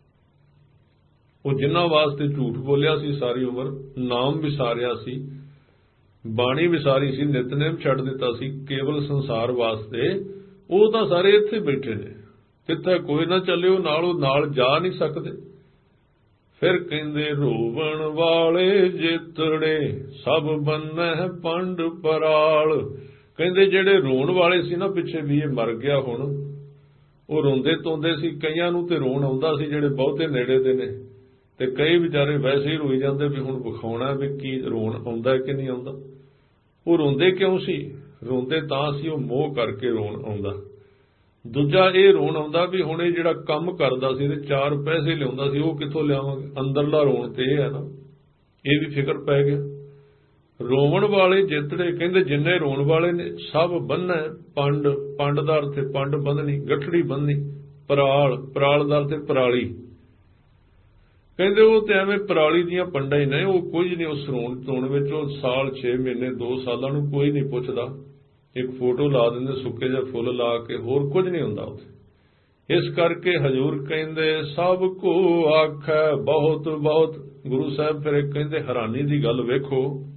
ਉਹ ਜਿਨ੍ਹਾਂ ਵਾਸਤੇ ਝੂਠ ਬੋਲਿਆ ਸੀ ਸਾਰੀ ਉਮਰ, ਨਾਮ ਵਿਸਾਰਿਆ ਸੀ, ਬਾਣੀ ਵਿਸਾਰੀ ਸੀ, ਨਿਤਨੇਮ ਛੱਡ ਦਿੱਤਾ ਸੀ ਕੇਵਲ ਸੰਸਾਰ ਵਾਸਤੇ, ਉਹ ਤਾਂ ਸਾਰੇ ਇੱਥੇ ਬੈਠੇ ਨੇ। ਤਿੱਥੇ ਕੋਈ ਨਾ ਚੱਲਿਓ ਨਾਲ, ਉਹ ਨਾਲ ਜਾ ਨਹੀਂ ਸਕਦੇ। ਫਿਰ ਕਹਿੰਦੇ ਰੋਵਣ ਵਾਲੇ ਜਿਤੜੇ ਸਭ ਬੰਨਹਿ ਪੰਡ ਪਰਾਲ। ਕਹਿੰਦੇ ਜਿਹੜੇ ਰੋਣ ਵਾਲੇ ਸੀ ਨਾ ਪਿੱਛੇ ਵੀ ਇਹ ਮਰ ਗਿਆ, ਹੁਣ ਉਹ ਰੋਂਦੇ ਧੋਂਦੇ ਸੀ। ਕਈਆਂ ਨੂੰ ਤੇ ਰੋਣ ਆਉਂਦਾ ਸੀ ਜਿਹੜੇ ਬਹੁਤੇ ਨੇੜੇ ਦੇ ਨੇ, ਤੇ ਕਈ ਵਿਚਾਰੇ ਵੈਸੇ ਹੀ ਰੋਈ ਜਾਂਦੇ ਵੀ ਹੁਣ ਵਿਖਾਉਣਾ ਵੀ ਕੀ ਰੋਣ ਆਉਂਦਾ ਕਿ ਨਹੀਂ ਆਉਂਦਾ। ਉਹ ਰੋਂਦੇ ਕਿਉਂ ਸੀ? ਰੋਂਦੇ ਤਾਂ ਸੀ ਉਹ ਮੋਹ ਕਰਕੇ ਰੋਣ ਆਉਂਦਾ। ਦੂਜਾ ਇਹ ਰੋਣ ਆਉਂਦਾ ਵੀ ਹੁਣ ਇਹ ਜਿਹੜਾ ਕੰਮ ਕਰਦਾ ਸੀ ਤੇ 4 ਪੈਸੇ ਲਿਆਉਂਦਾ ਸੀ, ਉਹ ਕਿੱਥੋਂ ਲਿਆਵਾਂਗੇ? ਅੰਦਰਲਾ ਰੋਣ ਤੇ ਇਹ ਹੈ ਨਾ, ਇਹ ਵੀ ਫਿਕਰ ਪੈ ਗਿਆ। ਰੋਵਣ ਵਾਲੇ ਜਿਤੜੇ, ਕਹਿੰਦੇ ਜਿੰਨੇ ਰੋਣ ਵਾਲੇ ਨੇ ਸਭ ਬੰਨ੍ਹੈ ਪੰਡ। ਪੰਡ ਦਾ ਅਰਥ ਹੈ ਪੰਡ ਬੰਨ੍ਹਣੀ, ਗੱਠੜੀ ਬੰਨ੍ਹਣੀ। ਪਰਾਲ, ਪਰਾਲ ਦਾ ਅਰਥ ਹੈ ਪਰਾਲੀ। ਕਹਿੰਦੇ ਉਹ ਤੇ ਐਵੇਂ ਪਰਾਲੀ ਦੀਆਂ ਪੰਡਾਂ ਹੀ ਨੇ, ਉਹ ਕੁਝ ਨਹੀਂ ਉਸ ਰੋਣ ਧੋਣ ਵਿੱਚ। ਉਹ ਸਾਲ 6 ਮਹੀਨੇ 2 ਸਾਲਾਂ ਨੂੰ ਕੋਈ ਨਹੀਂ ਪੁੱਛਦਾ, ਇੱਕ ਫੋਟੋ ਲਾ ਦਿੰਦੇ ਸੁੱਕੇ ਜਿਹੇ ਫੁੱਲ ਲਾ ਕੇ, ਹੋਰ ਕੁਝ ਨਹੀਂ ਹੁੰਦਾ ਉੱਥੇ। ਇਸ ਕਰਕੇ ਹਜ਼ੂਰ ਕਹਿੰਦੇ ਸਭ ਕੋ ਆਖੈ ਬਹੁਤ ਬਹੁਤ। ਗੁਰੂ ਸਾਹਿਬ ਫਿਰ ਕਹਿੰਦੇ ਹੈਰਾਨੀ ਦੀ ਗੱਲ ਵੇਖੋ,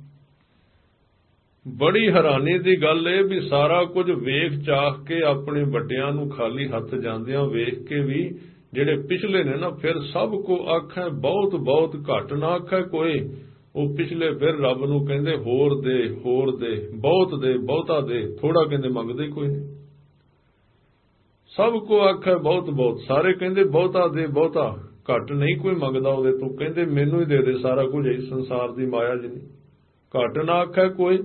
ਬੜੀ ਹੈਰਾਨੀ ਦੀ ਗੱਲ ਇਹ ਵੀ ਸਾਰਾ ਕੁਝ ਵੇਖ ਚਾਖ ਕੇ ਆਪਣੇ ਵੱਡਿਆਂ ਨੂੰ ਖਾਲੀ ਹੱਥ ਜਾਂਦਿਆਂ ਵੇਖ ਕੇ ਵੀ ਜਿਹੜੇ ਪਿਛਲੇ ਨੇ ਨਾ, ਫਿਰ ਸਭ ਕੋ ਆਖੈ ਬਹੁਤ ਬਹੁਤ, ਘੱਟ ਨਾ ਆਖੈ ਕੋਈ। ਉਹ ਪਿਛਲੇ ਫਿਰ ਰੱਬ ਨੂੰ ਕਹਿੰਦੇ ਹੋਰ ਦੇ, ਹੋਰ ਦੇ, ਬਹੁਤ ਦੇ, ਬਹੁਤਾ ਦੇ, ਥੋੜਾ ਕਹਿੰਦੇ ਮੰਗਦੇ ਕੋਈ ਨਹੀਂ। ਸਭ ਕੋ ਆਖੈ ਬਹੁਤ ਬਹੁਤ, ਸਾਰੇ ਕਹਿੰਦੇ ਬਹੁਤਾ ਦੇ, ਬਹੁਤਾ, ਘੱਟ ਨਹੀਂ ਕੋਈ ਮੰਗਦਾ ਉਹਦੇ ਤੋਂ। ਕਹਿੰਦੇ ਮੈਨੂੰ ਹੀ ਦੇ ਦੇ ਸਾਰਾ ਕੁਝ, ਇਸ ਸੰਸਾਰ ਦੀ ਮਾਇਆ ਜਿੰਨੀ, ਘੱਟ ਨਾ ਆਖੈ ਕੋਈ।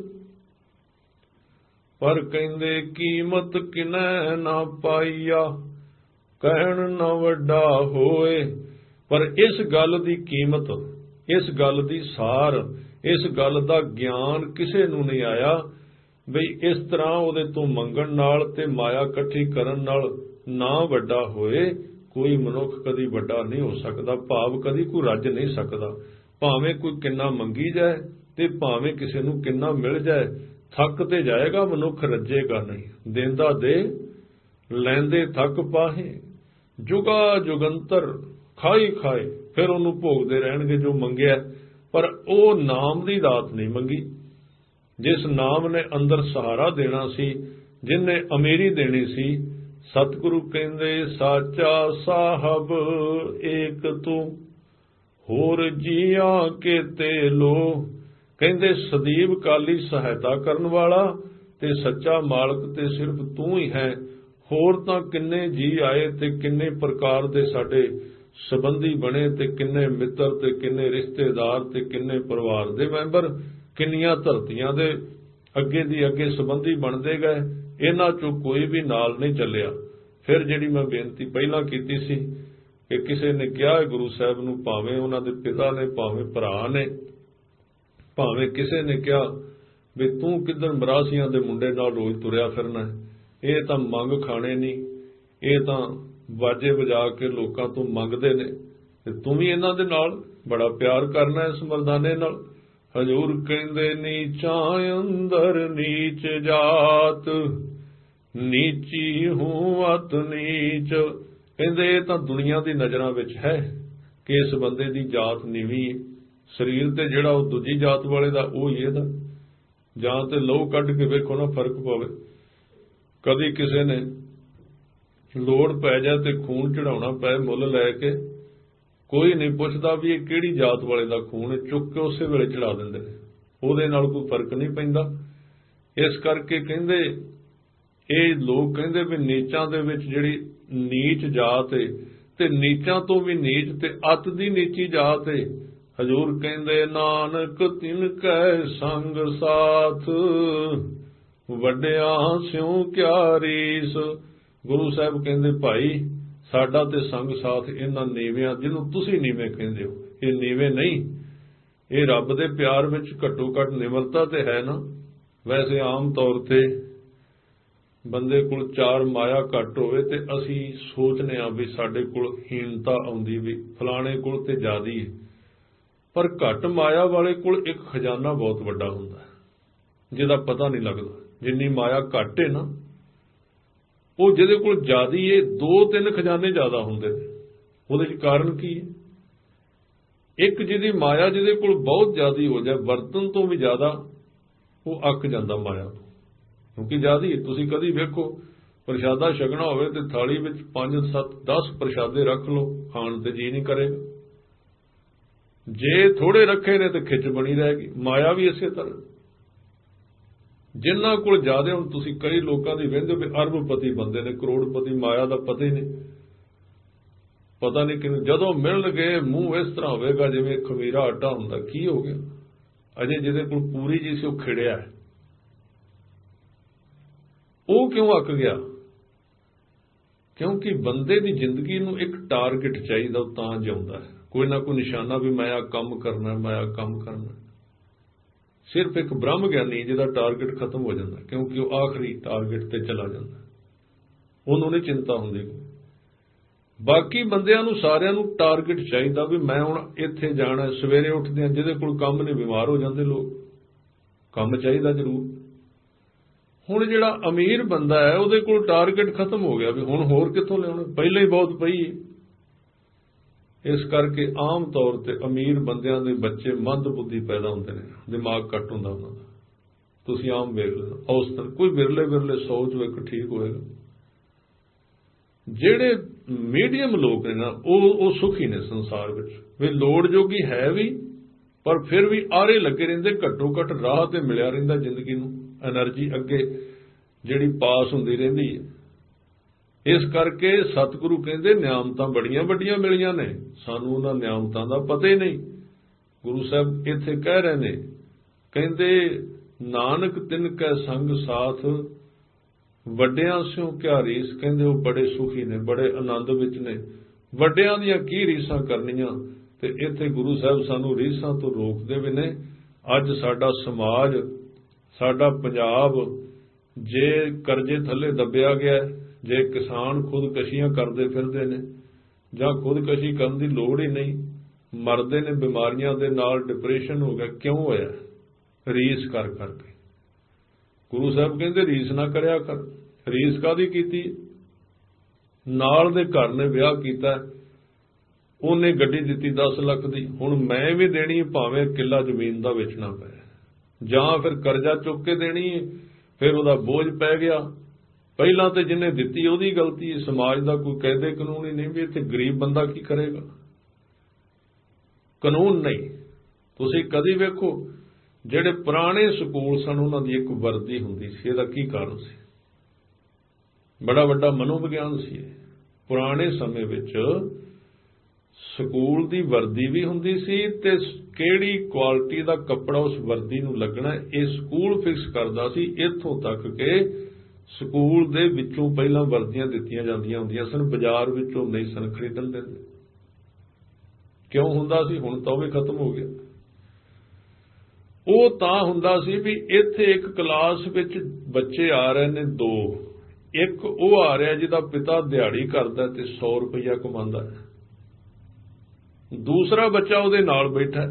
ਪਰ ਕਹਿੰਦੇ ਕੀਮਤ ਕਿਨੈ ਨਾ ਪਾਈਆ, ਕਹਿਣ ਨਾ ਵੱਡਾ ਹੋਏ। ਪਰ ਇਸ ਗੱਲ ਦੀ ਕੀਮਤ, ਇਸ ਗੱਲ ਦੀ ਸਾਰ, ਇਸ ਗੱਲ ਦਾ ਗਿਆਨ ਕਿਸੇ ਨੂੰ ਨਹੀਂ ਆਇਆ ਬਈ ਇਸ ਤਰ੍ਹਾਂ ਉਹਦੇ ਤੋਂ ਮੰਗਣ ਨਾਲ ਤੇ ਮਾਇਆ ਇਕੱਠੀ ਕਰਨ ਨਾਲ ਨਾ ਵੱਡਾ ਹੋਏ। ਕੋਈ ਮਨੁੱਖ ਕਦੀ ਵੱਡਾ ਨਹੀਂ ਹੋ ਸਕਦਾ, ਭਾਵ ਕਦੀ ਕੋਈ ਰੱਜ ਨਹੀਂ ਸਕਦਾ। ਭਾਵੇਂ ਕੋਈ ਕਿੰਨਾ ਮੰਗੀ ਜਾਏ ਤੇ ਭਾਵੇਂ ਕਿਸੇ ਨੂੰ ਕਿੰਨਾ ਮਿਲ ਜਾਏ, ਥੱਕ ਤੇ ਜਾਏਗਾ ਮਨੁੱਖ, ਰੱਜੇਗਾ ਨਹੀਂ। ਦੇਂਦਾ ਦੇ, ਲੈਂਦੇ ਥੱਕ ਪਾਹੇ, ਜੁਗਾ ਜੁਗੰਤਰ ਖਾਈ ਖਾਏ। फिर ਉਹਨੂੰ ਭੋਗਦੇ ਰਹਿਣਗੇ जो ਮੰਗਿਆ। पर ਉਹ नाम ਦੀ ਦਾਤ नहीं मंगी। जिस नाम ने अंदर सहारा देना सी, जिन्ने अमीरी देनी सी, सतगुरु कहंदे साचा साहब एक तू होर जिया केते लो। कहंदे सदीव काली सहायता करन वाला ते सच्चा मालक ते सिर्फ तू ही है। होर तां किन्ने जी आए ते किन्ने प्रकार दे साडे संबंधी बने ते किन्ने मित्र ते किन्ने रिश्तेदार ते किन्ने परिवार दे मैंबर, किन्नियां धरतियां दे अगे दी अगे संबंधी बनते गए। इन्हां चों कोई भी नाल नहीं चलिया। फिर जिहड़ी मैं बेनती पहलां कीती सी कि किसी ने कहा गुरु साहब नूं, भावें उन्हां दे पिता ने, भावें भरा ने, भावें किसी ने कहा भी तूं किधर मरासियां दे मुंडे नाल रोज तुरिया फिरना है, ये तां मंग खाने नहीं, ये तां बाजे बजा के लोकां तों मंगदे ने, ते तूं भी इन्हां दे नाल बड़ा प्यार करना इस मर्दाने नाल। हजूर कहंदे नीचा अंदर नीच जात, नीची हूं अत नीच। कहंदे ये तां दुनिया दी नज़रां विच है कि इस बंदे दी जात नीवीं है। शरीर ते जिहड़ा ओह दूजी जात वाले दा ओह ही इहदा। जां ते लहू कढ के वेखो ना फर्क पवे। कदी किसी ने लोड़ पै जाए ते खून चढ़ाउणा पै मुੱਲ लै के, कोई नहीं पुछदा भी ये किहड़ी जात वाले दा खून है, चुक के उसे वेले चढ़ा दिंदे ने, ਉਹਦੇ ਨਾਲ कोई फर्क नहीं पैंदा। इस करके कहंदे ਇਹ लोग कहंदे भी नीचां दे विच जिहड़ी नीच जात है ते नीचां तो भी नीच ते अत दी नीची जात है। हजूर कहंदे नानक तिन कै संग साथ, वड्डियां स्यों क्या रीस। गुरु साहब कहंदे भाई साडा ते संग साथ इन्हां नीवियां जिन्हों तुसीं नीवें कहंदे हो, ये नीवें नहीं, ये रब दे प्यार विच घट्टो घट निमरता ते है ना। वैसे आम तौर ते बंदे कोल चार माया घट होवे ते असीं सोचने आ भी साडे कोल हीनता आउंदी भी फलाणे कोल ते ज्यादी है, पर घट माया वाले कोल एक खजाना बहुत वड्डा हुंदा है जिहदा पता नहीं लगदा। जिन्नी माया घट है ना, वो जिहदे कोल ज्यादी है, दो तीन खजाने ज्यादा हुंदे ने। ਉਹਦੇ ਚ कारण की है? एक जिहदी माया जिहदे कोल बहुत ज्यादा हो जाए, वरतन तो भी ज्यादा वो अक जांदा माया तो, क्योंकि ज्यादा है। तुसीं कदी वेखो प्रशादा छकना होवे ते थाली विच 5 7 10 प्रशादे रख लो, खाण ते जी नहीं करेगा। जे थोड़े रखे ने तो खिच बनी रहेगी। माया भी इसे तरह जिन्हां कोल ज्यादा, हुण तुसीं कई लोकां दी वेंदे भी अरबपति बंदे ने, करोड़पति, माया दा पता ही नहीं, पता नहीं कि जदों मिल गए मूँह इस तरह होवेगा जिवें खमीरा आटा हुंदा। की हो गया? अजे जिहदे कोल पूरी जी सी ओह खिड़िया है, ਉਹ क्यों अक गया? क्योंकि बंदे की जिंदगी नूं एक टारगेट चाहिए, तां जिउंदा है। कोई ना कोई निशाना भी मैं आ कम करना, मैं आ कम करना। सिर्फ एक ब्रह्म ज्ञानी जिहदा टारगेट खत्म हो जाता, क्योंकि वो आखिरी टारगेट ते चला जाता, उन्होंने चिंता हुंदी। बाकी बंदियां नूं सारियां नूं टारगेट चाहिए भी मैं हुण इत्थे जाना। सवेरे उठदे जिहदे कोल काम नहीं, बीमार हो जाते लोग, काम चाहिए जरूर। हुण जिहड़ा अमीर बंदा है उहदे कोल टारगेट खत्म हो गया भी हुण होर कित्थों लिआउणा, पहले ही बहुत पई है। इस करके आम तौर ते अमीर बंदियां दे बच्चे मंद बुद्धि पैदा हुंदे ने, दिमाग घट हुंदा उन्हां दा। तुसीं आम वेख लो, औसतन कोई बिरले बिरले 100 चों एक ठीक होएगा। जिहड़े मीडियम लोग ने ना, ਉਹ सुखी ने संसार विच, वे लोड़ जोगी है भी, पर फिर भी आरे लगे रहिंदे। घट्टो घट राह ते मिलिया रहिंदा जिंदगी नूं, एनर्जी अगे जिहड़ी पास हुंदी रहिंदी है। इस करके सतगुरु कहंदे नियामतां बड़ियां वड्डियां मिलियां ने, सानूं उन्हां नियामतां दा पता ही नहीं। गुरु साहब इत्थे कह रहे ने, कहंदे नानक तिन कै संग साथ, वड्डियां स्यों क्या रीस। कहंदे वो बड़े सुखी ने, बड़े आनंद विच ने, वड्डियां दियां की रीसां करनियां। ते इत्थे गुरु साहब सानूं रीसां तो रोकदे भी ने। अज साडा समाज, साडा पंजाब जे करजे थल्ले दबिया गया, जे किसान खुदकशियां करते फिरदे ने, जां खुदकशी करन दी लोड़ ही नहीं, मरदे ने बीमारियां दे नाल, डिप्रेशन हो गया। क्यों होया? रीस कर करके। गुरु साहब कहंदे रीस ना करया कर। रीस कादी कीती? नाल दे घर ने विआह कीता, ਉਹਨੇ ਗੱਡੀ ਦਿੱਤੀ 10 ਲੱਖ ਦੀ, ਹੁਣ ਮੈਂ ਵੀ ਦੇਣੀ, ਭਾਵੇਂ ਕਿੱਲਾ ਜ਼ਮੀਨ ਦਾ ਵੇਚਣਾ ਪਏ, ਜਾਂ ਫਿਰ ਕਰਜ਼ਾ ਚੁੱਕ ਕੇ ਦੇਣੀ ਹੈ, ਫਿਰ ਉਹਦਾ ਬੋਝ ਪੈ ਗਿਆ। ਪਹਿਲਾਂ ਤੇ ਜਿਹਨੇ ਦਿੱਤੀ ਉਹਦੀ ਗਲਤੀ, ਸਮਾਜ ਦਾ ਕੋਈ ਕਾਇਦੇ ਕਾਨੂੰਨ ਹੀ ਨਹੀਂ ਵੀ ਇੱਥੇ ਗਰੀਬ ਬੰਦਾ ਕੀ ਕਰੇਗਾ, ਕਾਨੂੰਨ ਨਹੀਂ। ਤੁਸੀਂ ਕਦੀ ਵੇਖੋ ਜਿਹੜੇ ਪੁਰਾਣੇ ਸਕੂਲ ਸਨ ਉਹਨਾਂ ਦੀ ਇੱਕ ਵਰਦੀ ਹੁੰਦੀ ਸੀ, ਇਹਦਾ ਕੀ ਕਾਰਨ ਸੀ? ਬੜਾ ਵੱਡਾ ਮਨੋਵਿਗਿਆਨ ਸੀ। ਪੁਰਾਣੇ ਸਮੇਂ ਵਿੱਚ ਸਕੂਲ ਦੀ ਵਰਦੀ ਵੀ ਹੁੰਦੀ ਸੀ ਤੇ ਕਿਹੜੀ ਕੁਆਲਿਟੀ ਦਾ ਕੱਪੜਾ ਉਸ ਵਰਦੀ ਨੂੰ ਲੱਗਣਾ ਇਹ ਸਕੂਲ ਫਿਕਸ ਕਰਦਾ ਸੀ। ਇੱਥੋਂ ਤੱਕ ਕਿ ਸਕੂਲ ਦੇ ਵਿੱਚੋਂ ਪਹਿਲਾਂ ਵਰਦੀਆਂ ਦਿੱਤੀਆਂ ਜਾਂਦੀਆਂ ਹੁੰਦੀਆਂ ਸਨ, ਬਾਜ਼ਾਰ ਵਿੱਚੋਂ ਨਹੀਂ ਸਨ ਖਰੀਦਣ ਦਿੰਦੇ। ਕਿਉਂ ਹੁੰਦਾ ਸੀ? ਹੁਣ ਤਾਂ ਉਹ ਵੀ ਖਤਮ ਹੋ ਗਿਆ। ਉਹ ਤਾਂ ਹੁੰਦਾ ਸੀ ਵੀ ਇੱਥੇ ਇੱਕ ਕਲਾਸ ਵਿੱਚ ਬੱਚੇ ਆ ਰਹੇ ਨੇ 2, ਇੱਕ ਉਹ ਆ ਰਿਹਾ ਜਿਹਦਾ ਪਿਤਾ ਦਿਹਾੜੀ ਕਰਦਾ ਤੇ 100 ਰੁਪਇਆ ਕਮਾਉਂਦਾ ਹੈ, ਦੂਸਰਾ ਬੱਚਾ ਉਹਦੇ ਨਾਲ ਬੈਠਾ,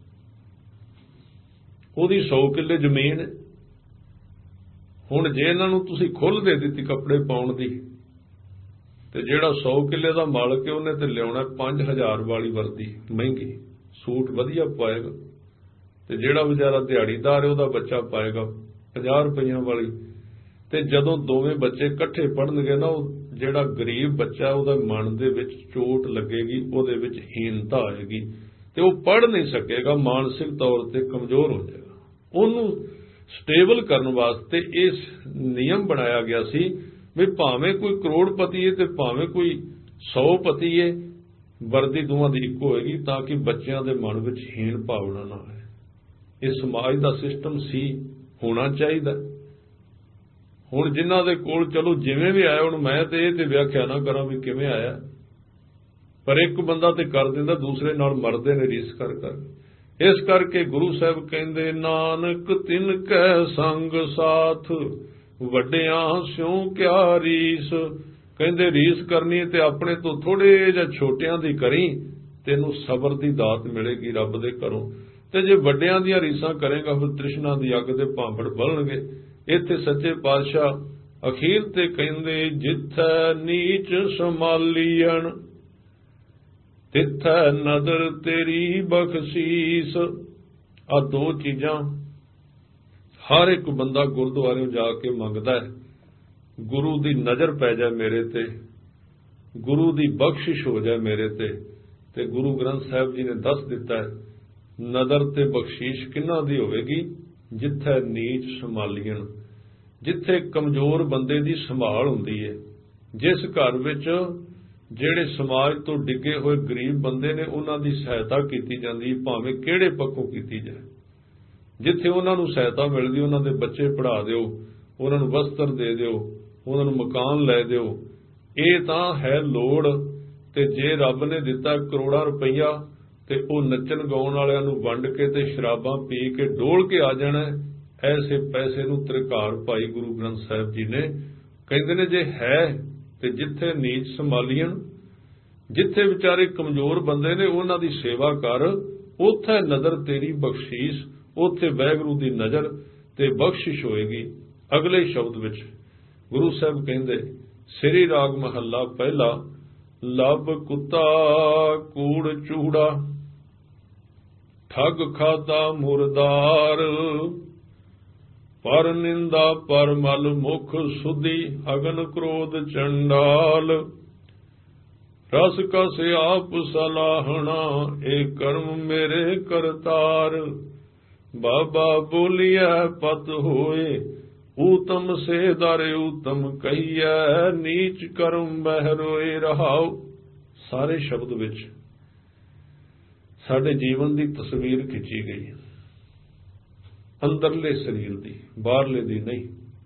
ਉਹਦੀ 100 ਕਿੱਲੇ ਜ਼ਮੀਨ ਹੈ। ਹੁਣ ਜੇ ਇਹਨਾਂ ਨੂੰ ਤੁਸੀਂ ਖੁੱਲ੍ਹ ਦੇ ਦਿੱਤੀ ਕੱਪੜੇ ਪਾਉਣ ਦੀ, ਤੇ ਜਿਹੜਾ 100 ਕਿੱਲੇ ਦਾ ਮਾਲਕ ਹੈ ਉਹਨੇ ਤੇ ਲਿਆਉਣਾ 5000 ਵਾਲੀ ਵਰਦੀ ਮਹਿੰਗੀ, ਸੂਟ ਵਧੀਆ ਪਾਏਗਾ, ਤੇ ਜਿਹੜਾ ਵਿਚਾਰਾ ਦਿਹਾੜੀਦਾਰ ਹੈ ਉਹਦਾ ਬੱਚਾ ਪਾਏਗਾ 50 ਰੁਪਈਆਂ ਵਾਲੀ। ਤੇ ਜਦੋਂ ਦੋਵੇਂ ਬੱਚੇ ਇਕੱਠੇ ਪੜ੍ਹਨਗੇ ਨਾ, ਉਹ ਜਿਹੜਾ ਗਰੀਬ ਬੱਚਾ ਉਹਦਾ ਮਨ ਦੇ ਵਿੱਚ ਚੋਟ ਲੱਗੇਗੀ, ਉਹਦੇ ਵਿੱਚ ਹੀਨਤਾ ਆਏਗੀ ਤੇ ਉਹ ਪੜ੍ਹ ਨਹੀਂ ਸਕੇਗਾ, ਮਾਨਸਿਕ ਤੌਰ ਤੇ ਕਮਜ਼ੋਰ ਹੋ ਜਾਏਗਾ। ਉਹਨੂੰ ਸਟੇਬਲ ਕਰਨ ਵਾਸਤੇ ਇਹ ਨਿਯਮ ਬਣਾਇਆ ਗਿਆ ਸੀ ਵੀ ਭਾਵੇਂ ਕੋਈ ਕਰੋੜਪਤੀ ਹੈ ਤੇ ਭਾਵੇਂ ਕੋਈ 100ਪਤੀ ਹੈ, ਵਰਦੀ ਦੋਵਾਂ ਦੀ ਇੱਕੋ ਹੋਏਗੀ ਤਾਂ ਕਿ ਬੱਚਿਆਂ ਦੇ ਮਨ ਵਿੱਚ ਹੀਨ ਭਾਵਨਾ ਨਾ ਆਏ। ਇਹ ਸਮਾਜ ਦਾ ਸਿਸਟਮ ਸੀ, ਹੋਣਾ ਚਾਹੀਦਾ। ਹੁਣ ਜਿਨ੍ਹਾਂ ਦੇ ਕੋਲ ਚਲੋ ਜਿਵੇਂ ਵੀ ਆਇਆ, ਹੁਣ ਮੈਂ ਤੇ ਇਹ ਤੇ ਵਿਆਖਿਆ ਨਾ ਕਰਾਂ ਵੀ ਕਿਵੇਂ ਆਇਆ, ਪਰ ਇੱਕ ਬੰਦਾ ਤੇ ਕਰ ਦਿੰਦਾ, ਦੂਸਰੇ ਨਾਲ ਮਰਦੇ ਨੇ ਰੀਸ ਕਰ ਕਰ। ਇਸ ਕਰਕੇ ਗੁਰੂ ਸਾਹਿਬ ਕਹਿੰਦੇ ਨਾਨਕ ਤਿਨ ਕੈ ਸੰਗ ਸਾਥ, ਵੱਡਿਆਂ ਸਿਉ ਕਿਆ ਰੀਸ। ਕਹਿੰਦੇ ਰੀਸ ਕਰਨੀ ਤੇ ਆਪਣੇ ਤੋਂ ਥੋੜੇ ਜਾਂ ਛੋਟਿਆਂ ਦੀ ਕਰੀ, ਤੈਨੂੰ ਸਬਰ ਦੀ ਦਾਤ ਮਿਲੇਗੀ ਰੱਬ ਦੇ ਘਰੋਂ। ਤੇ ਜੇ ਵੱਡਿਆਂ ਦੀਆਂ ਰੀਸਾਂ ਕਰੇਗਾ ਫਿਰ ਤ੍ਰਿਸ਼ਨਾ ਦੀ ਅੱਗ ਦੇ ਭਾਂਬੜ ਬਲਣਗੇ। ਇੱਥੇ ਸੱਚੇ ਪਾਤਸ਼ਾਹ ਅਖੀਰ ਤੇ ਕਹਿੰਦੇ ਜਿੱਥੈ ਨੀਚ ਸੰਭਾਲੀਣ ਤਿੱਥੈ ਨਦਰ ਤੇਰੀ ਬਖਸ਼ੀਸ। ਆ 2 ਚੀਜ਼ਾਂ ਹਰ ਇੱਕ ਬੰਦਾ ਗੁਰਦੁਆਰਿਓਂ ਜਾ ਕੇ ਮੰਗਦਾ ਹੈ। ਗੁਰੂ ਦੀ ਨਜ਼ਰ ਪੈ ਜਾਏ ਮੇਰੇ ਤੇ, ਗੁਰੂ ਦੀ ਬਖਸ਼ਿਸ਼ ਹੋ ਜਾਏ ਮੇਰੇ ਤੇ ਗੁਰੂ ਗ੍ਰੰਥ ਸਾਹਿਬ ਜੀ ਨੇ ਦੱਸ ਦਿੱਤਾ ਹੈ ਨਜ਼ਰ ਤੇ ਬਖਸ਼ੀਸ਼ ਕਿਹਨਾਂ ਦੀ ਹੋਵੇਗੀ? ਜਿੱਥੇ ਨੀਚ ਸੰਭਾਲੀਣ, ਜਿੱਥੇ ਕਮਜ਼ੋਰ ਬੰਦੇ ਦੀ ਸੰਭਾਲ ਹੁੰਦੀ ਹੈ। ਜਿਸ ਘਰ ਵਿੱਚ ਜਿਹੜੇ ਸਮਾਜ ਤੋਂ ਡਿੱਗੇ ਹੋਏ ਗਰੀਬ ਬੰਦੇ ਨੇ ਉਹਨਾਂ ਦੀ ਸਹਾਇਤਾ ਕੀਤੀ ਜਾਂਦੀ, ਭਾਵੇਂ ਕਿਹੜੇ ਪੱਖੋਂ ਕੀਤੀ ਜਾਏ। ਜਿੱਥੇ ਉਹਨਾਂ ਨੂੰ ਸਹਾਇਤਾ ਮਿਲਦੀ, ਉਹਨਾਂ ਦੇ ਬੱਚੇ ਪੜ੍ਹਾ ਦਿਓ, ਉਹਨਾਂ ਨੂੰ ਵਸਤਰ ਦੇ ਦਿਓ, ਉਹਨਾਂ ਨੂੰ ਮਕਾਨ ਲੈ ਦਿਓ। ਇਹ ਤਾਂ ਹੈ ਲੋੜ। ਤੇ ਜੇ ਰੱਬ ਨੇ ਦਿੱਤਾ ਕਰੋੜਾਂ ਰੁਪਈਆ ਤੇ ਉਹ ਨੱਚਣ ਗਾਉਣ ਵਾਲਿਆਂ ਨੂੰ ਵੰਡ ਕੇ ਤੇ ਸ਼ਰਾਬਾਂ ਪੀ ਕੇ ਡੋਲ ਕੇ ਆ ਜਾਣਾ, ਐਸੇ ਪੈਸੇ ਨੂੰ ਤ੍ਰਿਕਾਰ ਭਾਈ ਗੁਰੂ ਗ੍ਰੰਥ ਸਾਹਿਬ ਜੀ ਨੇ ਕਹਿੰਦੇ ਨੇ ਜੇ ਹੈ ਤੇ ਜਿੱਥੇ ਨੀਚ ਸੰਭਾਲੀਣ, ਜਿੱਥੇ ਵਿਚਾਰੇ ਕਮਜ਼ੋਰ ਬੰਦੇ ਨੇ ਉਹਨਾਂ ਦੀ ਸੇਵਾ ਕਰ, ਉੱਥੇ ਨਜ਼ਰ ਤੇਰੀ ਬਖਸ਼ੀਸ਼, ਉੱਥੇ ਵਾਹਿਗੁਰੂ ਦੀ ਨਜ਼ਰ ਤੇ ਬਖਸ਼ਿਸ਼ ਹੋਏਗੀ। ਅਗਲੇ ਸ਼ਬਦ ਵਿੱਚ ਗੁਰੂ ਸਾਹਿਬ ਕਹਿੰਦੇ ਸ੍ਰੀ ਰਾਗ ਮਹੱਲਾ ਪਹਿਲਾ, ਲੱਭ ਕੁੱਤਾ ਕੂੜ ਚੂੜਾ, ਠੱਗ ਖਾਦਾ ਮੁਰਦਾਰ, ਪਰ ਨਿੰਦਾ ਪਰ ਮਲ ਮੁਖ ਸੁਧੀ, ਅਗਨ ਕ੍ਰੋਧ ਚੰਡਾਲ, ਰਸ ਕਸ ਆਪ ਸਲਾਹਣਾ, ਏ ਕਰਮ ਮੇਰੇ ਕਰਤਾਰ, ਬਾਬਾ ਬੋਲੀਐ ਪਤ ਹੋਏ, ਊਤਮ ਸੇ ਦਰ ਊਤਮ ਕਹੀਐ, ਨੀਚ ਕਰਮ ਬਹਿ ਰੋਏ ਰਹਾਉ। ਸਾਰੇ ਸ਼ਬਦ ਵਿੱਚ ਸਾਡੇ ਜੀਵਨ ਦੀ ਤਸਵੀਰ ਖਿੱਚੀ ਗਈ ਹੈ, ਅੰਦਰਲੇ ਸਰੀਰ ਦੀ, ਬਾਹਰਲੇ ਦੀ ਨਹੀਂ।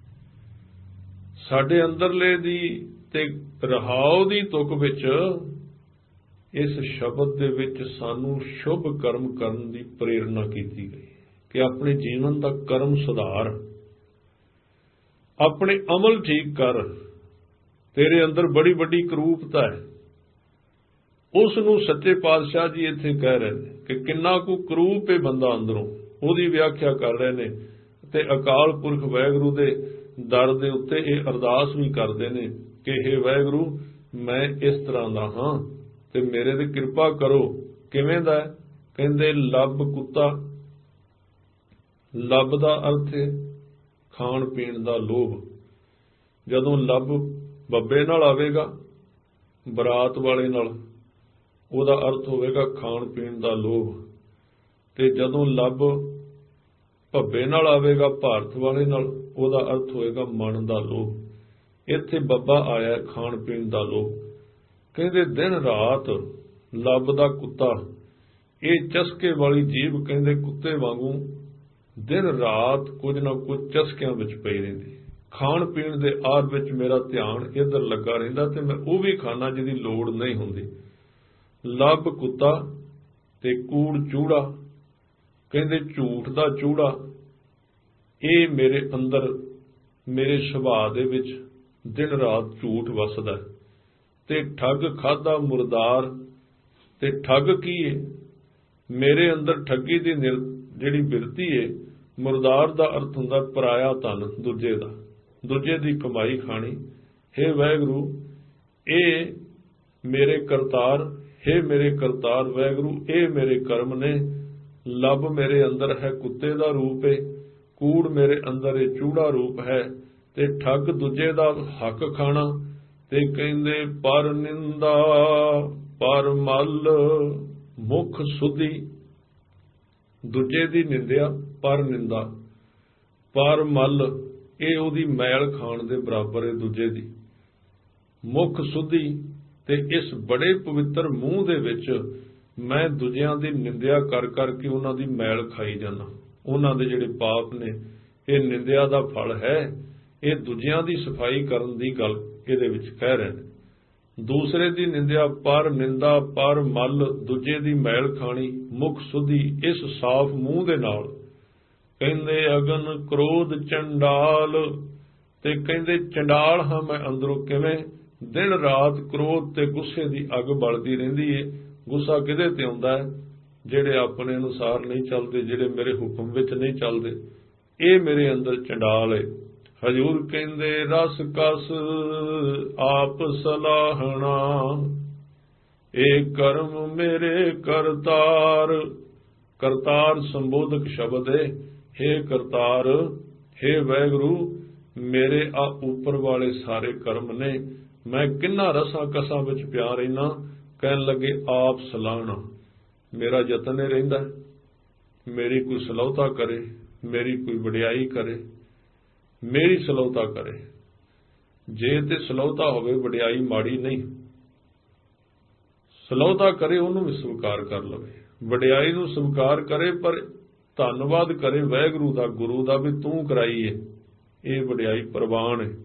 ਸਾਡੇ ਅੰਦਰਲੇ ਦੀ ਤੇ ਰਹਾਉ ਦੀ ਤੁਕ ਵਿੱਚ ਇਸ ਸ਼ਬਦ ਦੇ ਵਿੱਚ ਸਾਨੂੰ ਸ਼ੁਭ ਕਰਮ ਕਰਨ ਦੀ ਪ੍ਰੇਰਣਾ ਕੀਤੀ ਗਈ ਕਿ ਆਪਣੇ ਜੀਵਨ ਦਾ ਕਰਮ ਸੁਧਾਰ, ਆਪਣੇ ਅਮਲ ਠੀਕ ਕਰ। ਤੇਰੇ ਅੰਦਰ ਬੜੀ ਵੱਡੀ ਕਰੂਪਤਾ ਹੈ, ਉਸ ਨੂੰ ਸੱਚੇ ਪਾਤਸ਼ਾਹ ਜੀ ਇੱਥੇ ਕਹਿ ਰਹੇ ਨੇ ਕਿ ਕਿੰਨਾ ਕੁ ਕਰੂਪ ਹੈ ਬੰਦਾ ਅੰਦਰੋਂ, ਉਹਦੀ ਵਿਆਖਿਆ ਕਰ ਰਹੇ ਨੇ। ਤੇ ਅਕਾਲ ਪੁਰਖ ਵਾਹਿਗੁਰੂ ਦੇ ਦਰ ਦੇ ਉੱਤੇ ਇਹ ਅਰਦਾਸ ਵੀ ਕਰਦੇ ਨੇ ਕਿ ਹੇ ਵਾਹਿਗੁਰੂ, ਮੈਂ ਇਸ ਤਰ੍ਹਾਂ ਦਾ ਹਾਂ ਤੇ ਮੇਰੇ ਤੇ ਕਿਰਪਾ ਕਰੋ। ਕਿਵੇਂ ਦਾ? ਕਹਿੰਦੇ ਲੱਭ ਕੁੱਤਾ। ਲੱਭ ਦਾ ਅਰਥ ਹੈ ਖਾਣ ਪੀਣ ਦਾ ਲੋਭ। ਜਦੋਂ ਲੱਭ ਬੱਬੇ ਨਾਲ ਆਵੇਗਾ, ਬਰਾਤ ਵਾਲੇ ਨਾਲ, ਉਹਦਾ ਅਰਥ ਹੋਵੇਗਾ ਖਾਣ ਪੀਣ ਦਾ ਲੋਭ। ਤੇ ਜਦੋਂ ਲੱਭ ਭੱਬੇ ਨਾਲ ਆਵੇਗਾ, ਭਾਰਤ ਵਾਲੇ ਨਾਲ, ਉਹਦਾ ਅਰਥ ਹੋਏਗਾ ਮਨ ਦਾ ਲੋਭ। ਇੱਥੇ ਬੱਬਾ ਆਇਆ ਖਾਣ ਪੀਣ ਦਾ ਲੋਭ। ਕਹਿੰਦੇ ਦਿਨ ਰਾਤ ਲੱਭ ਦਾ ਕੁੱਤਾ, ਇਹ ਚਸਕੇ ਵਾਲੀ ਜੀਭ ਕਹਿੰਦੇ ਕੁੱਤੇ ਵਾਂਗੂ ਦਿਨ ਰਾਤ ਕੁਝ ਨਾ ਕੁਝ ਚਸਕਿਆਂ ਵਿੱਚ ਪਈ ਰਹਿੰਦੀ। ਖਾਣ ਪੀਣ ਦੇ ਆਦ ਵਿੱਚ ਮੇਰਾ ਧਿਆਨ ਇੱਧਰ ਲੱਗਾ ਰਹਿੰਦਾ ਤੇ ਮੈਂ ਉਹ ਵੀ ਖਾਣਾ ਜਿਹਦੀ ਲੋੜ ਨਹੀਂ ਹੁੰਦੀ। ਲੱਭ ਕੁੱਤਾ ਤੇ ਕੂੜ ਚੂੜਾ, ਕਹਿੰਦੇ ਝੂਠ ਦਾ ਚੂੜਾ, ਇਹ ਮੇਰੇ ਅੰਦਰ, ਮੇਰੇ ਸੁਭਾਅ ਦੇ ਵਿੱਚ ਦਿਨ ਰਾਤ ਝੂਠ ਵਸਦਾ। ਤੇ ਠੱਗ ਖਾਦਾ ਮੁਰਦਾਰ, ਤੇ ਠੱਗ ਕੀ ਹੈ? ਮੇਰੇ ਅੰਦਰ ਠੱਗੀ ਦੀ ਜਿਹੜੀ ਬਿਰਤੀ ਹੈ। ਮੁਰਦਾਰ ਦਾ ਅਰਥ ਹੁੰਦਾ ਪਰਾਇਆ ਧਨ, ਦੂਜੇ ਦਾ, ਦੂਜੇ ਦੀ ਕਮਾਈ ਖਾਣੀ। ਹੇ ਵਾਹਿਗੁਰੂ, ਇਹ ਮੇਰੇ ਕਰਤਾਰ, ਹੇ ਮੇਰੇ ਕਰਤਾਰ ਵਾਹਿਗੁਰੂ, ਇਹ ਮੇਰੇ ਕਰਮ ਨੇ। ਲੱਭ ਮੇਰੇ ਅੰਦਰ ਹੈ ਕੁੱਤੇ ਦਾ ਰੂਪ ਹੈ, ਕੂੜ ਮੇਰੇ ਅੰਦਰ ਇਹ ਚੂੜਾ ਰੂਪ ਹੈ, ਤੇ ਠੱਗ ਦੂਜੇ ਦਾ ਹੱਕ ਖਾਣਾ। ਤੇ ਕਹਿੰਦੇ ਪਰ ਨਿੰਦਾ ਪਰ ਮਲ ਮੁਖ ਸੁਧੀ, ਦੂਜੇ ਦੀ ਨਿੰਦਿਆ, ਪਰ ਨਿੰਦਾ, ਪਰ ਮਲ, ਇਹ ਉਹਦੀ ਮੈਲ ਖਾਣ ਦੇ ਬਰਾਬਰ ਹੈ ਦੂਜੇ ਦੀ। ਮੁਖ ਸੁਧੀ, ਤੇ ਇਸ ਬੜੇ ਪਵਿੱਤਰ ਮੂੰਹ ਦੇ ਵਿੱਚ ਮੈਂ ਦੂਜਿਆਂ ਦੀ ਨਿੰਦਿਆ ਕਰ ਕਰਕੇ ਉਹਨਾਂ ਦੀ ਮੈਲ ਖਾਈ ਜਾਂਦਾ। ਉਹਨਾਂ ਦੇ ਜਿਹੜੇ ਪਾਪ ਨੇ, ਇਹ ਨਿੰਦਿਆ ਦਾ ਫਲ ਹੈ। ਇਹ ਦੂਜਿਆਂ ਦੀ ਸਫਾਈ ਕਰਨ ਦੀ ਗੱਲ ਇਹਦੇ ਵਿੱਚ ਕਹਿ ਰਹੇ ਨੇ। ਦੂਸਰੇ ਦੀ ਨਿੰਦਿਆ, ਪਰ ਨਿੰਦਾ, ਪਰ ਮਲ, ਦੂਜੇ ਦੀ ਮੈਲ ਖਾਣੀ, ਮੁਖ ਸੁਧੀ, ਇਸ ਸਾਫ਼ ਮੂੰਹ ਦੇ ਨਾਲ। ਕਹਿੰਦੇ ਅਗਨ ਕ੍ਰੋਧ ਚੰਡਾਲ, ਤੇ ਕਹਿੰਦੇ ਚੰਡਾਲ ਹਾਂ ਮੈਂ ਅੰਦਰੋਂ। ਕਿਵੇਂ? ਦਿਨ ਰਾਤ ਕ੍ਰੋਧ ਤੇ ਗੁੱਸੇ ਦੀ ਅੱਗ ਬਲਦੀ ਰਹਿੰਦੀ ਏ। ਗੁੱਸਾ ਕਿਹਦੇ ਤੇ ਆਉਂਦਾ ਹੈ? ਜਿਹੜੇ ਆਪਣੇ ਅਨੁਸਾਰ ਨਹੀਂ ਚੱਲਦੇ, ਜਿਹੜੇ ਮੇਰੇ ਹੁਕਮ ਵਿੱਚ ਨਹੀਂ ਚੱਲਦੇ, ਇਹ ਮੇਰੇ ਅੰਦਰ ਚੰਡਾਲ ਏ। ਹਜ਼ੂਰ ਕਹਿੰਦੇ ਰਸ ਕਸ ਆਪ ਸਲਾਹਣਾ, ਇਹ ਕਰਮ ਮੇਰੇ ਕਰਤਾਰ। ਕਰਤਾਰ ਸੰਬੋਧਕ ਸ਼ਬਦ ਹੈ। ਹੇ ਕਰਤਾਰ, ਹੇ ਵਾਹਿਗੁਰੂ, ਮੇਰੇ ਆ ਉੱਪਰ ਵਾਲੇ ਸਾਰੇ ਕਰਮ ਨੇ। ਮੈਂ ਕਿੰਨਾ ਰਸਾਂ ਕਸਾਂ ਵਿੱਚ ਪਿਆ ਰਹਿਣਾ। ਕਹਿਣ ਲੱਗੇ ਆਪ ਸਲਾਹਣਾ, ਮੇਰਾ ਯਤਨ ਇਹ ਰਹਿੰਦਾ ਮੇਰੀ ਕੋਈ ਸਲਾਹੁਤਾ ਕਰੇ, ਮੇਰੀ ਕੋਈ ਵਡਿਆਈ ਕਰੇ, ਮੇਰੀ ਸਲਾਹੁਤਾ ਕਰੇ। ਜੇ ਤੇ ਸਲਾਹੁਤਾ ਹੋਵੇ, ਵਡਿਆਈ ਮਾੜੀ ਨਹੀਂ, ਸਲਾਹੁਤਾ ਕਰੇ ਉਹਨੂੰ ਵੀ ਸਵੀਕਾਰ ਕਰ ਲਵੇ, ਵਡਿਆਈ ਨੂੰ ਸਵੀਕਾਰ ਕਰੇ, ਪਰ ਧੰਨਵਾਦ ਕਰੇ ਵਾਹਿਗੁਰੂ ਦਾ, ਗੁਰੂ ਦਾ, ਵੀ ਤੂੰ ਕਰਾਈ ਏ, ਇਹ ਵਡਿਆਈ ਪ੍ਰਵਾਨ ਹੈ।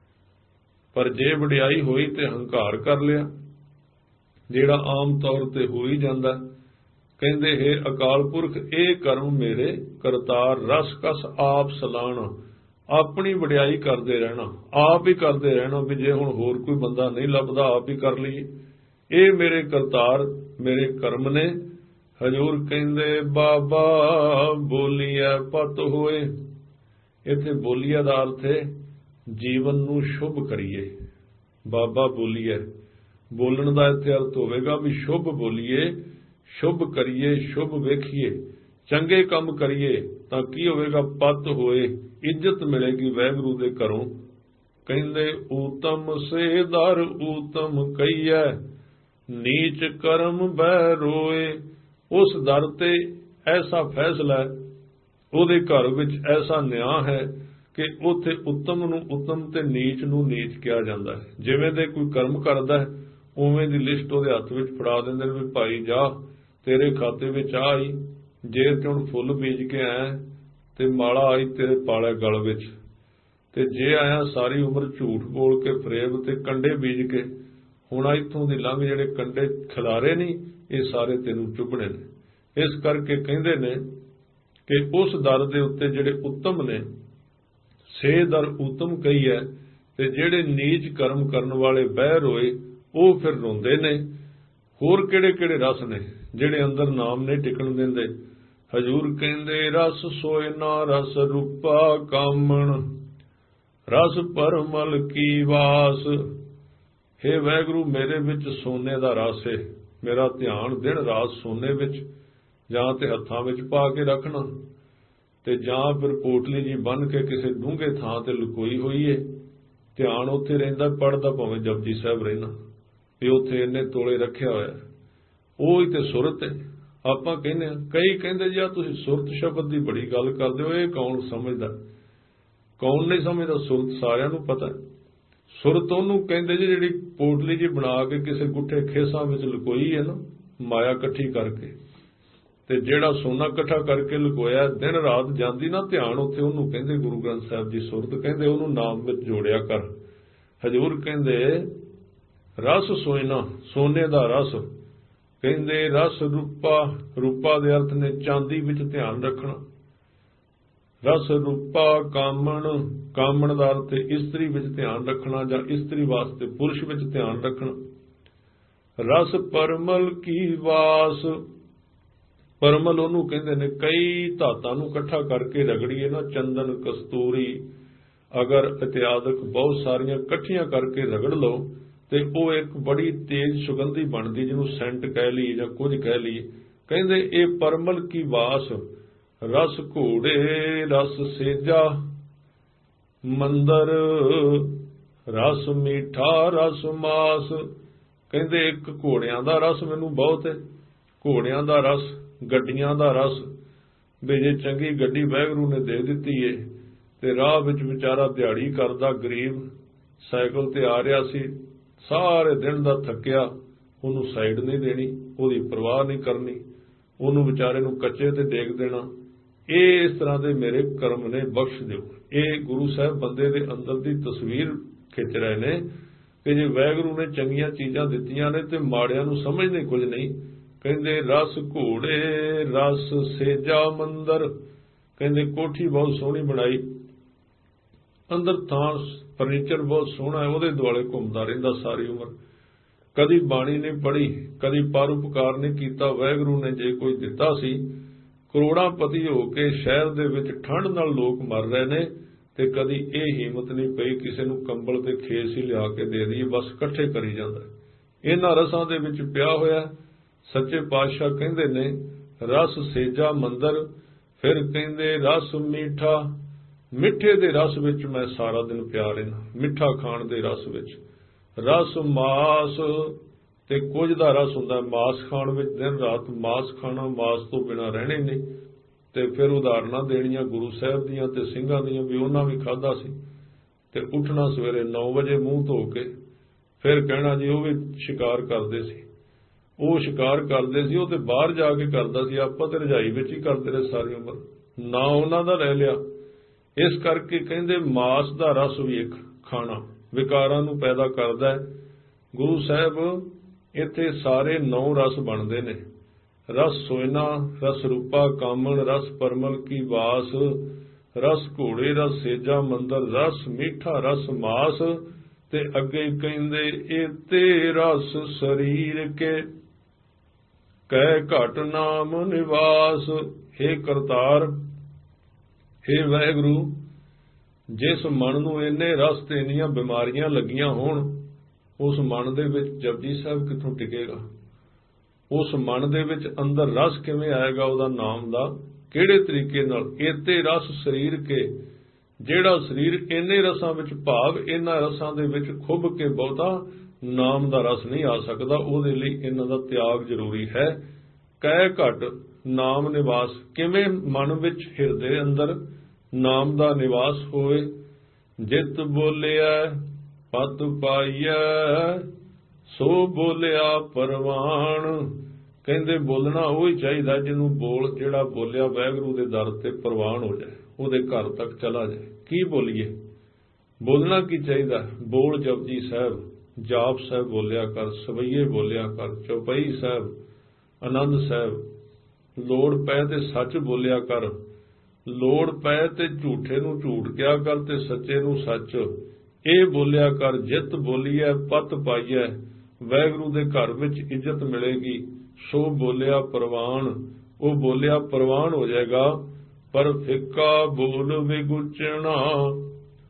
ਪਰ ਜੇ ਵਡਿਆਈ ਹੋਈ ਤੇ ਹੰਕਾਰ ਕਰ ਲਿਆ, ਜਿਹੜਾ ਆਮ ਤੌਰ ਤੇ ਹੋ ਹੀ ਜਾਂਦਾ। ਕਹਿੰਦੇ ਹੈ ਅਕਾਲ ਪੁਰਖ, ਇਹ ਕਰਮ ਮੇਰੇ ਕਰਤਾਰ। ਰਸ ਕਸ ਆਪ ਸਲਾਹਣਾ, ਆਪਣੀ ਵਡਿਆਈ ਕਰਦੇ ਰਹਿਣਾ, ਆਪ ਹੀ ਕਰਦੇ ਰਹਿਣਾ। ਵੀ ਜੇ ਹੁਣ ਹੋਰ ਕੋਈ ਬੰਦਾ ਨਹੀਂ ਲੱਭਦਾ, ਆਪ ਹੀ ਕਰ ਲਈਏ। ਇਹ ਮੇਰੇ ਕਰਤਾਰ, ਮੇਰੇ ਕਰਮ ਨੇ। ਹਜ਼ੂਰ ਕਹਿੰਦੇ ਬਾਬਾ ਬੋਲੀਐ ਪਤ ਹੋਏ। ਇੱਥੇ ਬੋਲੀਆ ਦਾ ਅਰਥ ਹੈ ਜੀਵਨ ਨੂੰ ਸ਼ੁਭ ਕਰੀਏ। ਬਾਬਾ ਬੋਲੀਐ, ਬੋਲਣ ਦਾ ਇੱਥੇ ਅਰਥ ਹੋਵੇਗਾ ਵੀ ਸ਼ੁਭ ਬੋਲੀਏ, ਸ਼ੁਭ ਕਰੀਏ, ਸ਼ੁਭ ਵੇਖੀਏ, ਚੰਗੇ ਕੰਮ ਕਰੀਏ, ਤਾਂ ਕੀ ਹੋਵੇਗਾ? ਪਤ ਹੋਏ, ਇੱਜ਼ਤ ਮਿਲੇਗੀ ਵਾਹਿਗੁਰੂ ਦੇ ਘਰੋਂ। ਕਹਿੰਦੇ ਊਤਮ ਸੇ ਦਰ ਊਤਮ ਕਈਐ, ਨੀਚ ਕਰਮ ਬਹਿ ਰੋਏ। ਉਸ ਦਰ ਤੇ ਐਸਾ ਫੈਸਲਾ ਹੈ, ਉਹਦੇ ਘਰ ਵਿੱਚ ਐਸਾ ਨਿਆਂ ਹੈ ਕਿ ਉੱਥੇ ਉੱਤਮ ਨੂੰ ਉੱਤਮ ਤੇ ਨੀਚ ਨੂੰ ਨੀਚ ਕਿਹਾ ਜਾਂਦਾ ਹੈ। ਜਿਵੇਂ ਦੇ ਕੋਈ ਕਰਮ ਕਰਦਾ ਹੈ, ਉਵੇਂ ਦੀ ਲਿਸਟ ਉਹਦੇ ਹੱਥ ਵਿੱਚ ਫੜਾ ਦਿੰਦੇ ਨੇ ਵੀ ਭਾਈ ਜਾ, ਤੇਰੇ ਖਾਤੇ ਵਿੱਚ ਆ ਆਈ। ਜੇ ਤੇ ਹੁਣ ਫੁੱਲ ਬੀਜ ਕੇ ਆਇਆ ਤੇ ਮਾਲਾ ਆਈ ਤੇਰੇ ਪਾਲੇ ਗਲ ਵਿੱਚ, ਤੇ ਜੇ ਆਇਆ ਸਾਰੀ ਉਮਰ ਝੂਠ ਬੋਲ ਕੇ ਫਰੇਬ ਤੇ ਕੰਡੇ ਬੀਜ ਕੇ, ਹੁਣ ਇੱਥੋਂ ਦੀ ਲੰਘ ਜਿਹੜੇ ਕੰਡੇ ਖਿਲਾਰੇ ਨਹੀਂ, ਇਹ ਸਾਰੇ ਤੈਨੂੰ ਚੁੱਭਣੇ ਨੇ। ਇਸ ਕਰਕੇ ਕਹਿੰਦੇ ਨੇ ਕਿ ਉਸ ਦਰ ਦੇ ਉੱਤੇ ਜਿਹੜੇ ਉੱਤਮ ਨੇ, ਸੇ ਦਰ ਉੱਤਮ ਕਹੀ ਹੈ, ਤੇ ਜਿਹੜੇ ਨੀਚ ਕਰਮ ਕਰਨ ਵਾਲੇ ਬਹਿ ਰੋਏ, ਉਹ ਫਿਰ ਰੋਂਦੇ ਨੇ। ਹੋਰ ਕਿਹੜੇ ਕਿਹੜੇ ਰਸ ਨੇ ਜਿਹੜੇ ਅੰਦਰ ਨਾਮ ਨਹੀਂ ਟਿਕਣ ਦਿੰਦੇ? ਹਜ਼ੂਰ ਕਹਿੰਦੇ ਰਸ ਸੋਏ ਨਾ ਰਸ ਰੂਪਾ ਕਾਮਣ, ਰਸ ਪਰਮਲ ਕੀ ਵਾਸ। ਹੇ ਵਾਹਿਗੁਰੂ, ਮੇਰੇ ਵਿੱਚ ਸੋਨੇ ਦਾ ਰਸ ਹੈ, मेरा ध्यान दिन रात सोने विच जां ते हत्थां विच पा के रखना ते जां फिर पोटली जी बन के किसी डूंघे थां ते लुकोई होई है। ध्यान उत्थे रहिंदा, पढ़दा भावें जपजी साहिब रहना भी उत्थे इन्ने तोले रखिया होया, ओही ते सुरत है। आपां कहने कई कहंदे जी तुसीं सुरत शब्द की बड़ी गल करदे हो, ये कौन समझदा? कौन नहीं समझदा? सुरत सारिआं नूं पता है। सुरत ਉਹਨੂੰ ਕਹਿੰਦੇ जी ਜਿਹੜੀ पोटली जी बना के किसी गुੱਠੇ खेसां ਵਿੱਚ लुकोई है ना, माया इकट्ठी करके ਤੇ ਜਿਹੜਾ ਸੋਨਾ ਇਕੱਠਾ ਕਰਕੇ ਲੁਕੋਇਆ ਦਿਨ ਰਾਤ ਜਾਂਦੀ ਨਾ ਧਿਆਨ ਉੱਥੇ, ਉਹਨੂੰ ਕਹਿੰਦੇ ਗੁਰੂ ਗ੍ਰੰਥ ਸਾਹਿਬ ਜੀ ਸੁਰਤ ਕਹਿੰਦੇ, ਉਹਨੂੰ ਨਾਮ ਵਿੱਚ ਜੋੜਿਆ ਕਰ। ਹਜ਼ੂਰ ਕਹਿੰਦੇ ਰਸ ਸੋਇਨਾ, ਸੋਨੇ ਦਾ ਰਸ, ਕਹਿੰਦੇ ਰਸ ਰੂਪਾ, ਰੂਪਾ ਦੇ ਅਰਥ ਨੇ ਚਾਂਦੀ ਵਿੱਚ ਧਿਆਨ ਰੱਖਣਾ। ਰਸ ਰੂਪਾ ਕਾਮਣ, ਕਾਮਣ ਦਾ ਅਰਥ ਇਸਤਰੀ ਵਿੱਚ ਧਿਆਨ ਰੱਖਣਾ ਜਾਂ ਇਸਤਰੀ ਵਾਸਤੇ ਪੁਰਸ਼ ਵਿੱਚ ਧਿਆਨ ਰੱਖਣਾ। ਰਸ ਪਰਮਲ ਕੀ ਵਾਸ, ਪਰਮਲ ਉਹਨੂੰ ਕਹਿੰਦੇ ਨੇ ਕਈ ਧਾਤਾਂ ਨੂੰ ਇਕੱਠਾ ਕਰਕੇ ਰਗੜੀਏ ਨਾ, ਚੰਦਨ ਕਸਤੂਰੀ ਅਗਰ ਇਤਿਆਦਿਕ ਬਹੁਤ ਸਾਰੀਆਂ ਇਕੱਠੀਆਂ ਕਰਕੇ ਰਗੜ ਲਓ ਤੇ ਉਹ ਇੱਕ ਬੜੀ ਤੇਜ਼ ਸੁਗੰਧੀ ਬਣਦੀ, ਜਿਹਨੂੰ ਸੈਂਟ ਕਹਿ ਲਈਏ ਜਾਂ ਕੁਝ ਕਹਿ ਲਈਏ। ਕਹਿੰਦੇ ਇਹ ਪਰਮਲ ਕੀ ਵਾਸ, ਰਸ ਘੋੜੇ ਰਸ ਸੇਜਾ ਮੰਦਰ, ਰਸ ਮੀਠਾ ਰਸ ਮਾਸ। ਕਹਿੰਦੇ ਇੱਕ ਘੋੜਿਆਂ ਦਾ ਰਸ ਮੈਨੂੰ ਬਹੁਤ ਹੈ, ਘੋੜਿਆਂ ਦਾ ਰਸ, ਗੱਡੀਆਂ ਦਾ ਰਸ, ਵੀ ਜੇ ਚੰਗੀ ਗੱਡੀ ਵਾਹਿਗੁਰੂ ਨੇ ਦੇ ਦਿੱਤੀ ਏ ਤੇ ਰਾਹ ਵਿੱਚ ਵਿਚਾਰਾ ਦਿਹਾੜੀ ਕਰਦਾ ਗਰੀਬ ਸਾਈਕਲ ਤੇ ਆ ਰਿਹਾ ਸੀ, ਸਾਰੇ ਦਿਨ ਦਾ ਥੱਕਿਆ, ਉਹਨੂੰ ਸਾਈਡ ਨਹੀਂ ਦੇਣੀ, ਉਹਦੀ ਪਰਵਾਹ ਨਹੀਂ ਕਰਨੀ, ਉਹਨੂੰ ਵਿਚਾਰੇ ਨੂੰ ਕੱਚੇ ਤੇ ਡੇਗ ਦੇਣਾ। ਇਹ ਇਸ ਤਰ੍ਹਾਂ ਦੇ ਮੇਰੇ ਕਰਮ ਨੇ, ਬਖਸ਼ ਦਿਓ। ਇਹ ਗੁਰੂ ਸਾਹਿਬ ਬੰਦੇ ਦੇ ਅੰਦਰ ਦੀ ਤਸਵੀਰ ਖਿੱਚ ਰਹੇ ਨੇ ਕਿ ਜੇ ਵਾਹਿਗੁਰੂ ਨੇ ਚੰਗੀਆਂ ਚੀਜ਼ਾਂ ਦਿੱਤੀਆਂ ਨੇ ਤੇ ਮਾੜਿਆਂ ਨੂੰ ਸਮਝਦੇ ਕੁਝ ਨਹੀਂ। ਕਹਿੰਦੇ ਰਸ ਘੋੜੇ ਰਸ ਸੇਜਾ ਮੰਦਰ, ਕਹਿੰਦੇ ਕੋਠੀ ਬਹੁਤ ਸੋਹਣੀ ਬਣਾਈ, ਅੰਦਰ ਥਾਂ ਫਰਨੀਚਰ ਬਹੁਤ ਸੋਹਣਾ ਹੈ, ਉਹਦੇ ਦੁਆਲੇ ਘੁੰਮਦਾ ਰਹਿੰਦਾ ਸਾਰੀ ਉਮਰ। ਕਦੀ ਬਾਣੀ ਨਹੀਂ ਪੜ੍ਹੀ, ਕਦੀ ਪਰਉਪਕਾਰ ਨਹੀਂ ਕੀਤਾ। ਵਾਹਿਗੁਰੂ ਨੇ ਜੇ ਕੋਈ ਦਿੱਤਾ ਸੀ, ਕਰੋੜਾਂਪਤੀ ਹੋ ਕੇ ਸ਼ਹਿਰ ਦੇ ਵਿੱਚ ਠੰਡ ਨਾਲ ਲੋਕ ਮਰ ਰਹੇ ਨੇ ਤੇ ਕਦੀ ਇਹ ਹਿੰਮਤ ਨਹੀਂ ਪਈ ਕਿਸੇ ਨੂੰ ਕੰਬਲ ਤੇ ਖੇਸ ਹੀ ਲਿਆ ਕੇ ਦੇ ਦਈਏ, ਬਸ ਇਕੱਠੇ ਕਰੀ ਜਾਂਦਾ। ਇਹਨਾਂ ਰਸਾਂ ਦੇ ਵਿੱਚ ਪਿਆ ਹੋਇਆ। ਸੱਚੇ ਪਾਤਸ਼ਾਹ ਕਹਿੰਦੇ ਨੇ ਰਸ ਸੇਜਾ ਮੰਦਰ, ਫਿਰ ਕਹਿੰਦੇ ਰਸ ਮੀਠਾ, ਮਿੱਠੇ ਦੇ ਰਸ ਵਿੱਚ ਮੈਂ ਸਾਰਾ ਦਿਨ ਪਿਆ ਰਹਿਣਾ, ਮਿੱਠਾ ਖਾਣ ਦੇ ਰਸ ਵਿੱਚ। ਰਸ ਮਾਸ, ਤੇ ਕੁਝ ਦਾ ਰਸ ਹੁੰਦਾ ਮਾਸ ਖਾਣ ਵਿੱਚ, ਦਿਨ ਰਾਤ ਮਾਸ ਖਾਣਾ, ਮਾਸ ਤੋਂ ਬਿਨਾਂ ਰਹਿਣੇ ਨਹੀਂ। ਤੇ ਫਿਰ ਉਦਾਹਰਨਾਂ ਦੇਣੀਆਂ ਗੁਰੂ ਸਾਹਿਬ ਦੀਆਂ ਤੇ ਸਿੰਘਾਂ ਦੀਆਂ ਵੀ ਉਹਨਾਂ ਵੀ ਖਾਧਾ ਸੀ। ਤੇ ਉੱਠਣਾ ਸਵੇਰੇ 9 ਵਜੇ ਮੂੰਹ ਧੋ ਕੇ, ਫਿਰ ਕਹਿਣਾ ਜੀ ਉਹ ਵੀ ਸ਼ਿਕਾਰ ਕਰਦੇ ਸੀ, ਉਹ ਸ਼ਿਕਾਰ ਕਰਦੇ ਸੀ, ਉਹ ਤੇ ਬਾਹਰ ਜਾ ਕੇ ਕਰਦਾ ਸੀ, ਆਪਾਂ ਤੇ ਰਜਾਈ ਵਿੱਚ ਹੀ ਕਰਦੇ ਰਹੇ ਸਾਰੀ ਉਮਰ, ਨਾ ਉਹਨਾਂ ਦਾ ਰਹਿ ਲਿਆ। ਇਸ ਕਰਕੇ ਕਹਿੰਦੇ ਮਾਸ ਦਾ ਰਸ ਵੀ ਇੱਕ ਖਾਣਾ ਵਿਕਾਰਾਂ ਨੂੰ ਪੈਦਾ ਕਰਦਾ ਹੈ। ਗੁਰੂ ਸਾਹਿਬ ਇੱਥੇ ਸਾਰੇ 9 ਰਸ ਬਣਦੇ ਨੇ। ਰਸ ਸੋਇਨਾ, ਰਸ ਰੂਪਾ ਕਾਮਣ, ਰਸ ਪਰਮਲ ਕੀ ਵਾਸ, ਰਸ ਘੋੜੇ ਰਸ ਸੇਜਾ ਮੰਦਰ, ਰਸ ਮੀਠਾ ਰਸ ਮਾਸ। ਤੇ ਅੱਗੇ ਕਹਿੰਦੇ ਇਹ ਤੇ ਰਸ ਸਰੀਰ ਕੇ ਕਹਿ ਘਟ ਨਾਮ ਨਿਵਾਸ। ਹੇ ਕਰਤਾਰ, ਹੇ ਵਾਹਿਗੁਰੂ, ਜਿਸ ਮਨ ਨੂੰ ਇੰਨੇ ਰਸ ਤੇ ਇੰਨੀਆਂ ਬਿਮਾਰੀਆਂ ਲੱਗੀਆਂ ਹੋਣ, ਉਸ ਮਨ ਦੇ ਵਿੱਚ ਜਪਜੀ ਸਾਹਿਬ ਕਿੱਥੋਂ ਟਿਕੇਗਾ? ਉਸ ਮਨ ਦੇ ਵਿੱਚ ਅੰਦਰ ਰਸ ਕਿਵੇਂ ਆਏਗਾ ਉਹਦਾ ਨਾਮ ਦਾ? ਕਿਹੜੇ ਤਰੀਕੇ ਨਾਲ? ਇਤੇ ਰਸ ਸਰੀਰ ਕੇ, ਜਿਹੜਾ ਸਰੀਰ ਇੰਨੇ ਰਸਾਂ ਵਿੱਚ ਭਾਵ ਇਹਨਾਂ ਰਸਾਂ ਦੇ ਵਿੱਚ ਖੁੱਭ ਕੇ ਬਹੁਤਾ ਨਾਮ ਦਾ ਰਸ ਨਹੀਂ ਆ ਸਕਦਾ, ਉਹਦੇ ਲਈ ਇਹਨਾਂ ਦਾ ਤਿਆਗ ਜ਼ਰੂਰੀ ਹੈ। ਕਹਿ ਘਟ ਨਾਮ ਨਿਵਾਸ, ਕਿਵੇਂ ਮਨ ਵਿੱਚ ਹਿਰਦੇ ਅੰਦਰ ਨਾਮ ਦਾ ਨਿਵਾਸ ਹੋਵੇ। ਜਿਤ ਬੋਲਿਆ ਪਤ ਪਾਈਐ, ਸੋ ਬੋਲਿਆ ਪਰਵਾਣ। ਕਹਿੰਦੇ ਬੋਲਣਾ ਉਹ ਹੀ ਚਾਹੀਦਾ ਜਿਹਨੂੰ ਬੋਲ, ਜਿਹੜਾ ਬੋਲਿਆ ਵਾਹਿਗੁਰੂ ਦੇ ਦਰ ਤੇ ਪ੍ਰਵਾਨ ਹੋ ਜਾਏ, ਉਹਦੇ ਘਰ ਤੱਕ ਚਲਾ ਜਾਏ। ਕੀ ਬੋਲੀਏ? ਬੋਲਣਾ ਕੀ ਚਾਹੀਦਾ? ਬੋਲ ਜਪਜੀ ਸਾਹਿਬ, ਜਾਪ ਸਾਹਿਬ ਬੋਲਿਆ ਕਰ, ਸਵਈਏ ਬੋਲਿਆ ਕਰ, ਚੌਪਈ ਸਾਹਿਬ, ਆਨੰਦ ਸਾਹਿਬ। ਲੋੜ ਪਏ ਤੇ ਸੱਚ ਬੋਲਿਆ ਕਰ, ਲੋੜ ਪਏ ਤੇ ਝੂਠੇ ਨੂੰ ਝੂਠ ਕਿਹਾ ਕਰ ਤੇ ਸੱਚੇ ਨੂੰ ਸੱਚ। ਇਹ ਬੋਲਿਆ ਕਰ। ਜਿਤ ਬੋਲੀਐ ਪਤ ਪਾਈਐ, ਵਾਹਿਗੁਰੂ ਦੇ ਘਰ ਵਿੱਚ ਇੱਜ਼ਤ ਮਿਲੇਗੀ। ਸੋ ਬੋਲਿਆ ਪ੍ਰਵਾਨ, ਉਹ ਬੋਲਿਆ ਪ੍ਰਵਾਨ ਹੋ ਜਾਏਗਾ। ਪਰ ਫਿੱਕਾ ਬੋਲ ਵਿਗੁਚਣਾ,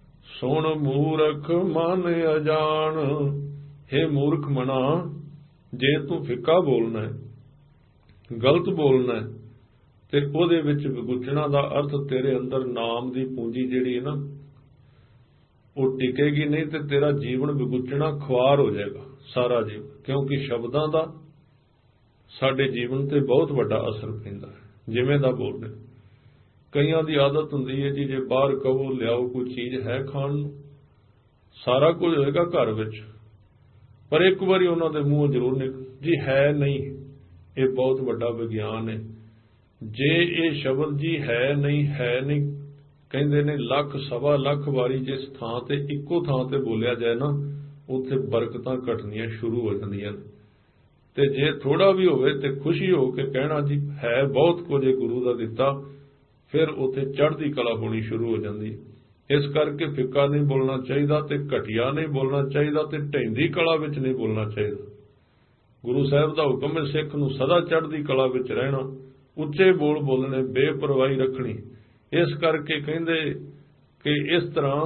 ਸੁਣ ਮੂਰਖ ਮਨ ਅਜਾਣ। ਹੇ ਮੂਰਖ ਮਨਾ, जे तू फिक्का बोलना है, गलत बोलना है, ते ओहदे विच विगुचना दा अर्थ तेरे अंदर नाम दी पूंजी जिहड़ी है ना वो टिकेगी नहीं, ते तेरा जीवन विगुचना खुआर हो जाएगा सारा जीवन। क्योंकि शब्दां दा साडे जीवन ते बहुत वड्डा असर पैंदा है। जिवें दा बोलदे कईयां दी आदत हुंदी है जी, जे बाहर कहो लियाओ कोई चीज़ है खाण नूं, सारा कुछ होएगा घर विच, पर एक बारी उन्हां दे मूंहों जरूर निकल जी है नहीं। ये बहुत वड्डा विग्यान है। जे ये शब्द जी है नहीं कहंदे ने लख सवा लख वारी जिस थां ते इक्को थां ते बोलिया जाए ना, उत्थे बरकतां घटनियां शुरू हो जांदियां ने। ते जे थोड़ा भी होवे ते खुशी हो के कहना जी है बहुत कुछ गुरु दा दिता, फिर उत्थे चढ़दी कला होनी शुरू हो जाती। इस करके फिक्का नहीं बोलना चाहिए, ते घटिया नहीं बोलना चाहिए, ते ढैंदी कला विच नहीं बोलना चाहिए। गुरु साहब का हुक्म है सिख नूं सदा चढ़दी कला विच रहना, उच्चे बोल बोलने, बेपरवाही रखनी। इस करके कहंदे कि इस तरह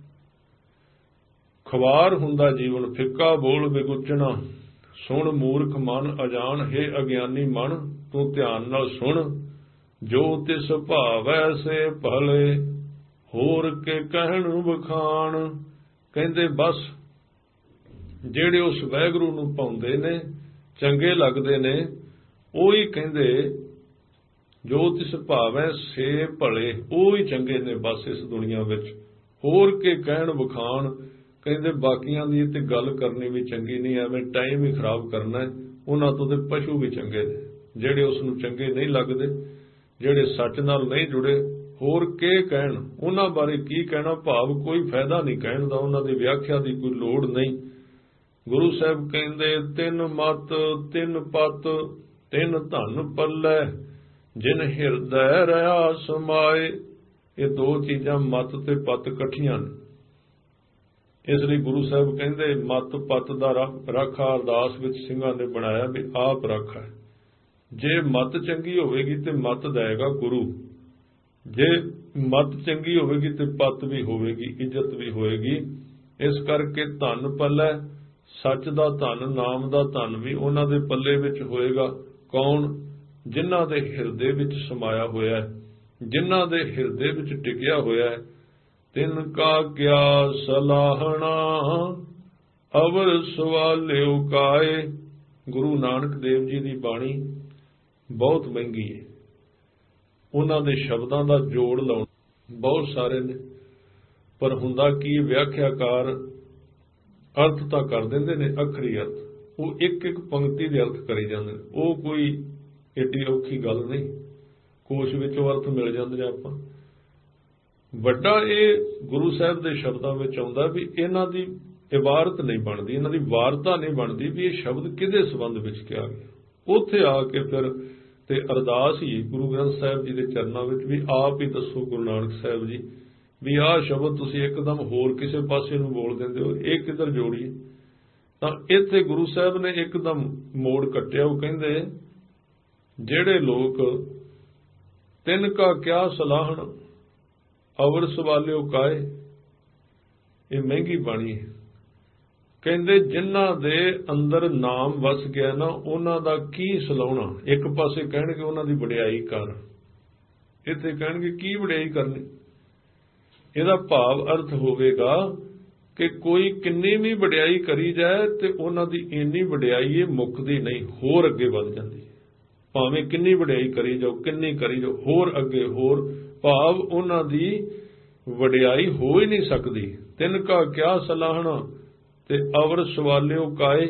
खवार हुंदा जीवन, फिक्का बोल विगुचना, सुन मूर्ख मन अजान, हे अज्ञानी मन तू ध्यान नाल सुन, जो तिस भावै से भले, होर के कहण बखान। कहंदे बस जेड़े उस वैगुरू नूं पाउंदे ने, चंगे लगदे ने, ओही कहंदे जो तिस भावै से भले, ओही चंगे ने बस इस दुनिया विच। होर के कहण बखान, कहंदे बाकियां दी ते गल करनी भी चंगी नहीं, एवें टाइम ही खराब करना है। उन्हां तों ते पशु भी चंगे ने, जेड़े उस नूं चंगे नहीं लगदे, जेड़े सच नाल नहीं जुड़े। होर के कहण, उन्हां बारे की कहना, भाव कोई फायदा नहीं कहण दा, उन्हां दी व्याख्या दी कोई लोड़ नहीं। गुरु साहब कहंदे तिन मत तिन पत तिन धन पल्लै, जिन हिरदै रहा समाए। ये दो चीज़ां मत ते पत इकट्ठियां ने, इसलिए गुरु साहब कहंदे मत पत दा राखा अरदास विच ਸਿੰਘਾਂ ने बनाया भी आप राखा है। जे मत चंगी होवेगी ते मत देगा गुरु, जे मत चंगी होवेगी ते पत भी होवेगी, इज्जत भी होएगी। इस करके धन पल्लै, सच दा धन, नाम दा धन भी उन्हां दे पल्ले विच होएगा। कौन? जिन्हां दे हिरदे विच समाया होया है, जिन्हां दे हिरदे विच टिकिया होया है। तिनका क्या सलाहना, अवर सवालियो काए। गुरु नानक देव जी की बाणी बहुत महंगी है। उन्हां दे शब्दां दा जोड़ लाउण बहुत सारे ने, पर हुंदा की व्याख्याकार अर्थ तां कर दिंदे ने, अखरी अर्थ वो एक एक पंक्ति दे अर्थ करी जांदे ने। वो कोई एडी औखी गल नहीं, कोश विचों अर्थ मिल जांदे ने। आपां ਵੱਡਾ ਇਹ ਗੁਰੂ ਸਾਹਿਬ ਦੇ ਸ਼ਬਦਾਂ ਵਿੱਚ ਆਉਂਦਾ ਵੀ ਇਹਨਾਂ ਦੀ ਇਬਾਰਤ ਨਹੀਂ ਬਣਦੀ, ਇਹਨਾਂ ਦੀ ਵਾਰਤਾ ਨਹੀਂ ਬਣਦੀ ਵੀ ਇਹ ਸ਼ਬਦ ਕਿਹਦੇ ਸੰਬੰਧ ਵਿੱਚ ਕਿਹਾ ਗਿਆ। ਉੱਥੇ ਆ ਕੇ ਫਿਰ ਤੇ ਅਰਦਾਸ ਹੀ ਗੁਰੂ ਗ੍ਰੰਥ ਸਾਹਿਬ ਜੀ ਦੇ ਚਰਨਾਂ ਵਿੱਚ ਵੀ ਆਪ ਹੀ ਦੱਸੋ ਗੁਰੂ ਨਾਨਕ ਸਾਹਿਬ ਜੀ ਵੀ ਆਹ ਸ਼ਬਦ ਤੁਸੀਂ ਇੱਕਦਮ ਹੋਰ ਕਿਸੇ ਪਾਸੇ ਨੂੰ ਬੋਲ ਦਿੰਦੇ ਹੋ, ਇਹ ਕਿੱਧਰ ਜੋੜੀਏ। ਤਾਂ ਇੱਥੇ ਗੁਰੂ ਸਾਹਿਬ ਨੇ ਇੱਕਦਮ ਮੋੜ ਕੱਟਿਆ। ਉਹ ਕਹਿੰਦੇ ਜਿਹੜੇ ਲੋਕ ਤਿੰਨ ਕਾ ਕਿਆ ਸਲਾਹਣ, अवर सवालियो काए, ये महंगी बाणी है। कहते जिन्हां दे अंदर नाम वस गया ना, उन्हां दा की सलाउणा। एक पासे कहणगे उन्हां दी वडियाई कर, इत्थे कहणगे की वडियाई करनी। इहदा भाव अर्थ होवेगा कि कोई किन्नी भी वडियाई करी जाए ते उन्हां दी इन्नी वडियाई मुकदी नहीं, होर अगे वध जांदी है। भावें किन्नी वडियाई करी जाओ, किन्नी करी जाओ, होर अगे होर, भाव उन्हां दी वडियाई हो ही नहीं सकती। तिनका क्या सलाहना ते अवर सवालियो काए।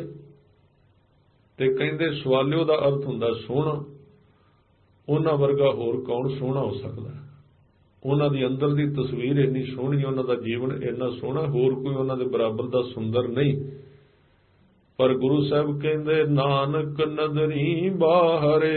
ते कहंदे सवालियो दा अर्थ हुंदा सोहना। उन्हां वर्गा होर कौन सोहना हो सकदा। उन्हां दी अंदर दी तस्वीर इन्नी सोहनी, उन्हां दा जीवन इन्ना सोहना, होर कोई उन्हां दे बराबर दा सुंदर नहीं। पर गुरु साहब कहंदे नानक नदरी बाहरे,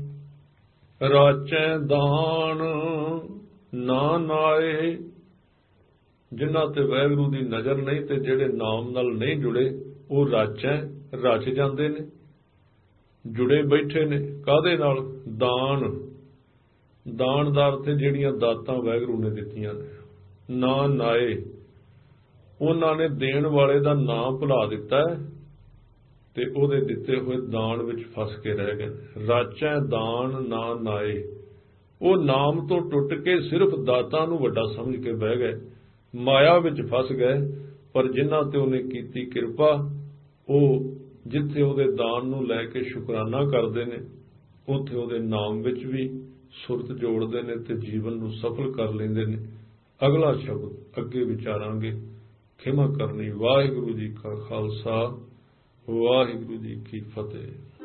राचै दान ना नाए। जिन्हां ते वैगुरू दी नज़र नहीं ते जेड़े नाम नाल नहीं जुड़े, वो राचै रच जांदे ने, जुड़े बैठे ने। काहदे नाल? दान। दान दा अर्थ जेड़ियां दातां वैगुरू ने दित्तियां ने। ना नाए, उन्हां ने देण वाले दा नाम भुला दिता है ਤੇ ਉਹਦੇ ਦਿੱਤੇ ਹੋਏ ਦਾਨ ਵਿੱਚ ਫਸ ਕੇ ਰਹਿ ਗਏ। ਰਾਚੈ ਦਾਨ ਨਾ ਨਾਏ, ਉਹ ਨਾਮ ਤੋਂ ਟੁੱਟ ਕੇ ਸਿਰਫ ਦਾਤਾ ਨੂੰ ਵੱਡਾ ਸਮਝ ਕੇ ਬਹਿ ਗਏ, ਮਾਇਆ ਵਿੱਚ ਫਸ ਗਏ। ਪਰ ਜਿਨ੍ਹਾਂ ਤੇ ਉਹਨੇ ਕੀਤੀ ਕਿਰਪਾ, ਉਹ ਜਿੱਥੇ ਉਹਦੇ ਦਾਨ ਨੂੰ ਲੈ ਕੇ ਸ਼ੁਕਰਾਨਾ ਕਰਦੇ ਨੇ, ਉੱਥੇ ਉਹਦੇ ਨਾਮ ਵਿੱਚ ਵੀ ਸੁਰਤ ਜੋੜਦੇ ਨੇ ਤੇ ਜੀਵਨ ਨੂੰ ਸਫਲ ਕਰ ਲੈਂਦੇ ਨੇ। ਅਗਲਾ ਸ਼ਬਦ ਅੱਗੇ ਵਿਚਾਰਾਂਗੇ। ਖਿਮਾ ਕਰਨੀ। ਵਾਹਿਗੁਰੂ ਜੀ ਕਾ ਖਾਲਸਾ, ਵਾਹਿਗੁਰੂ ਜੀ ਕੀ ਫਤਿਹ।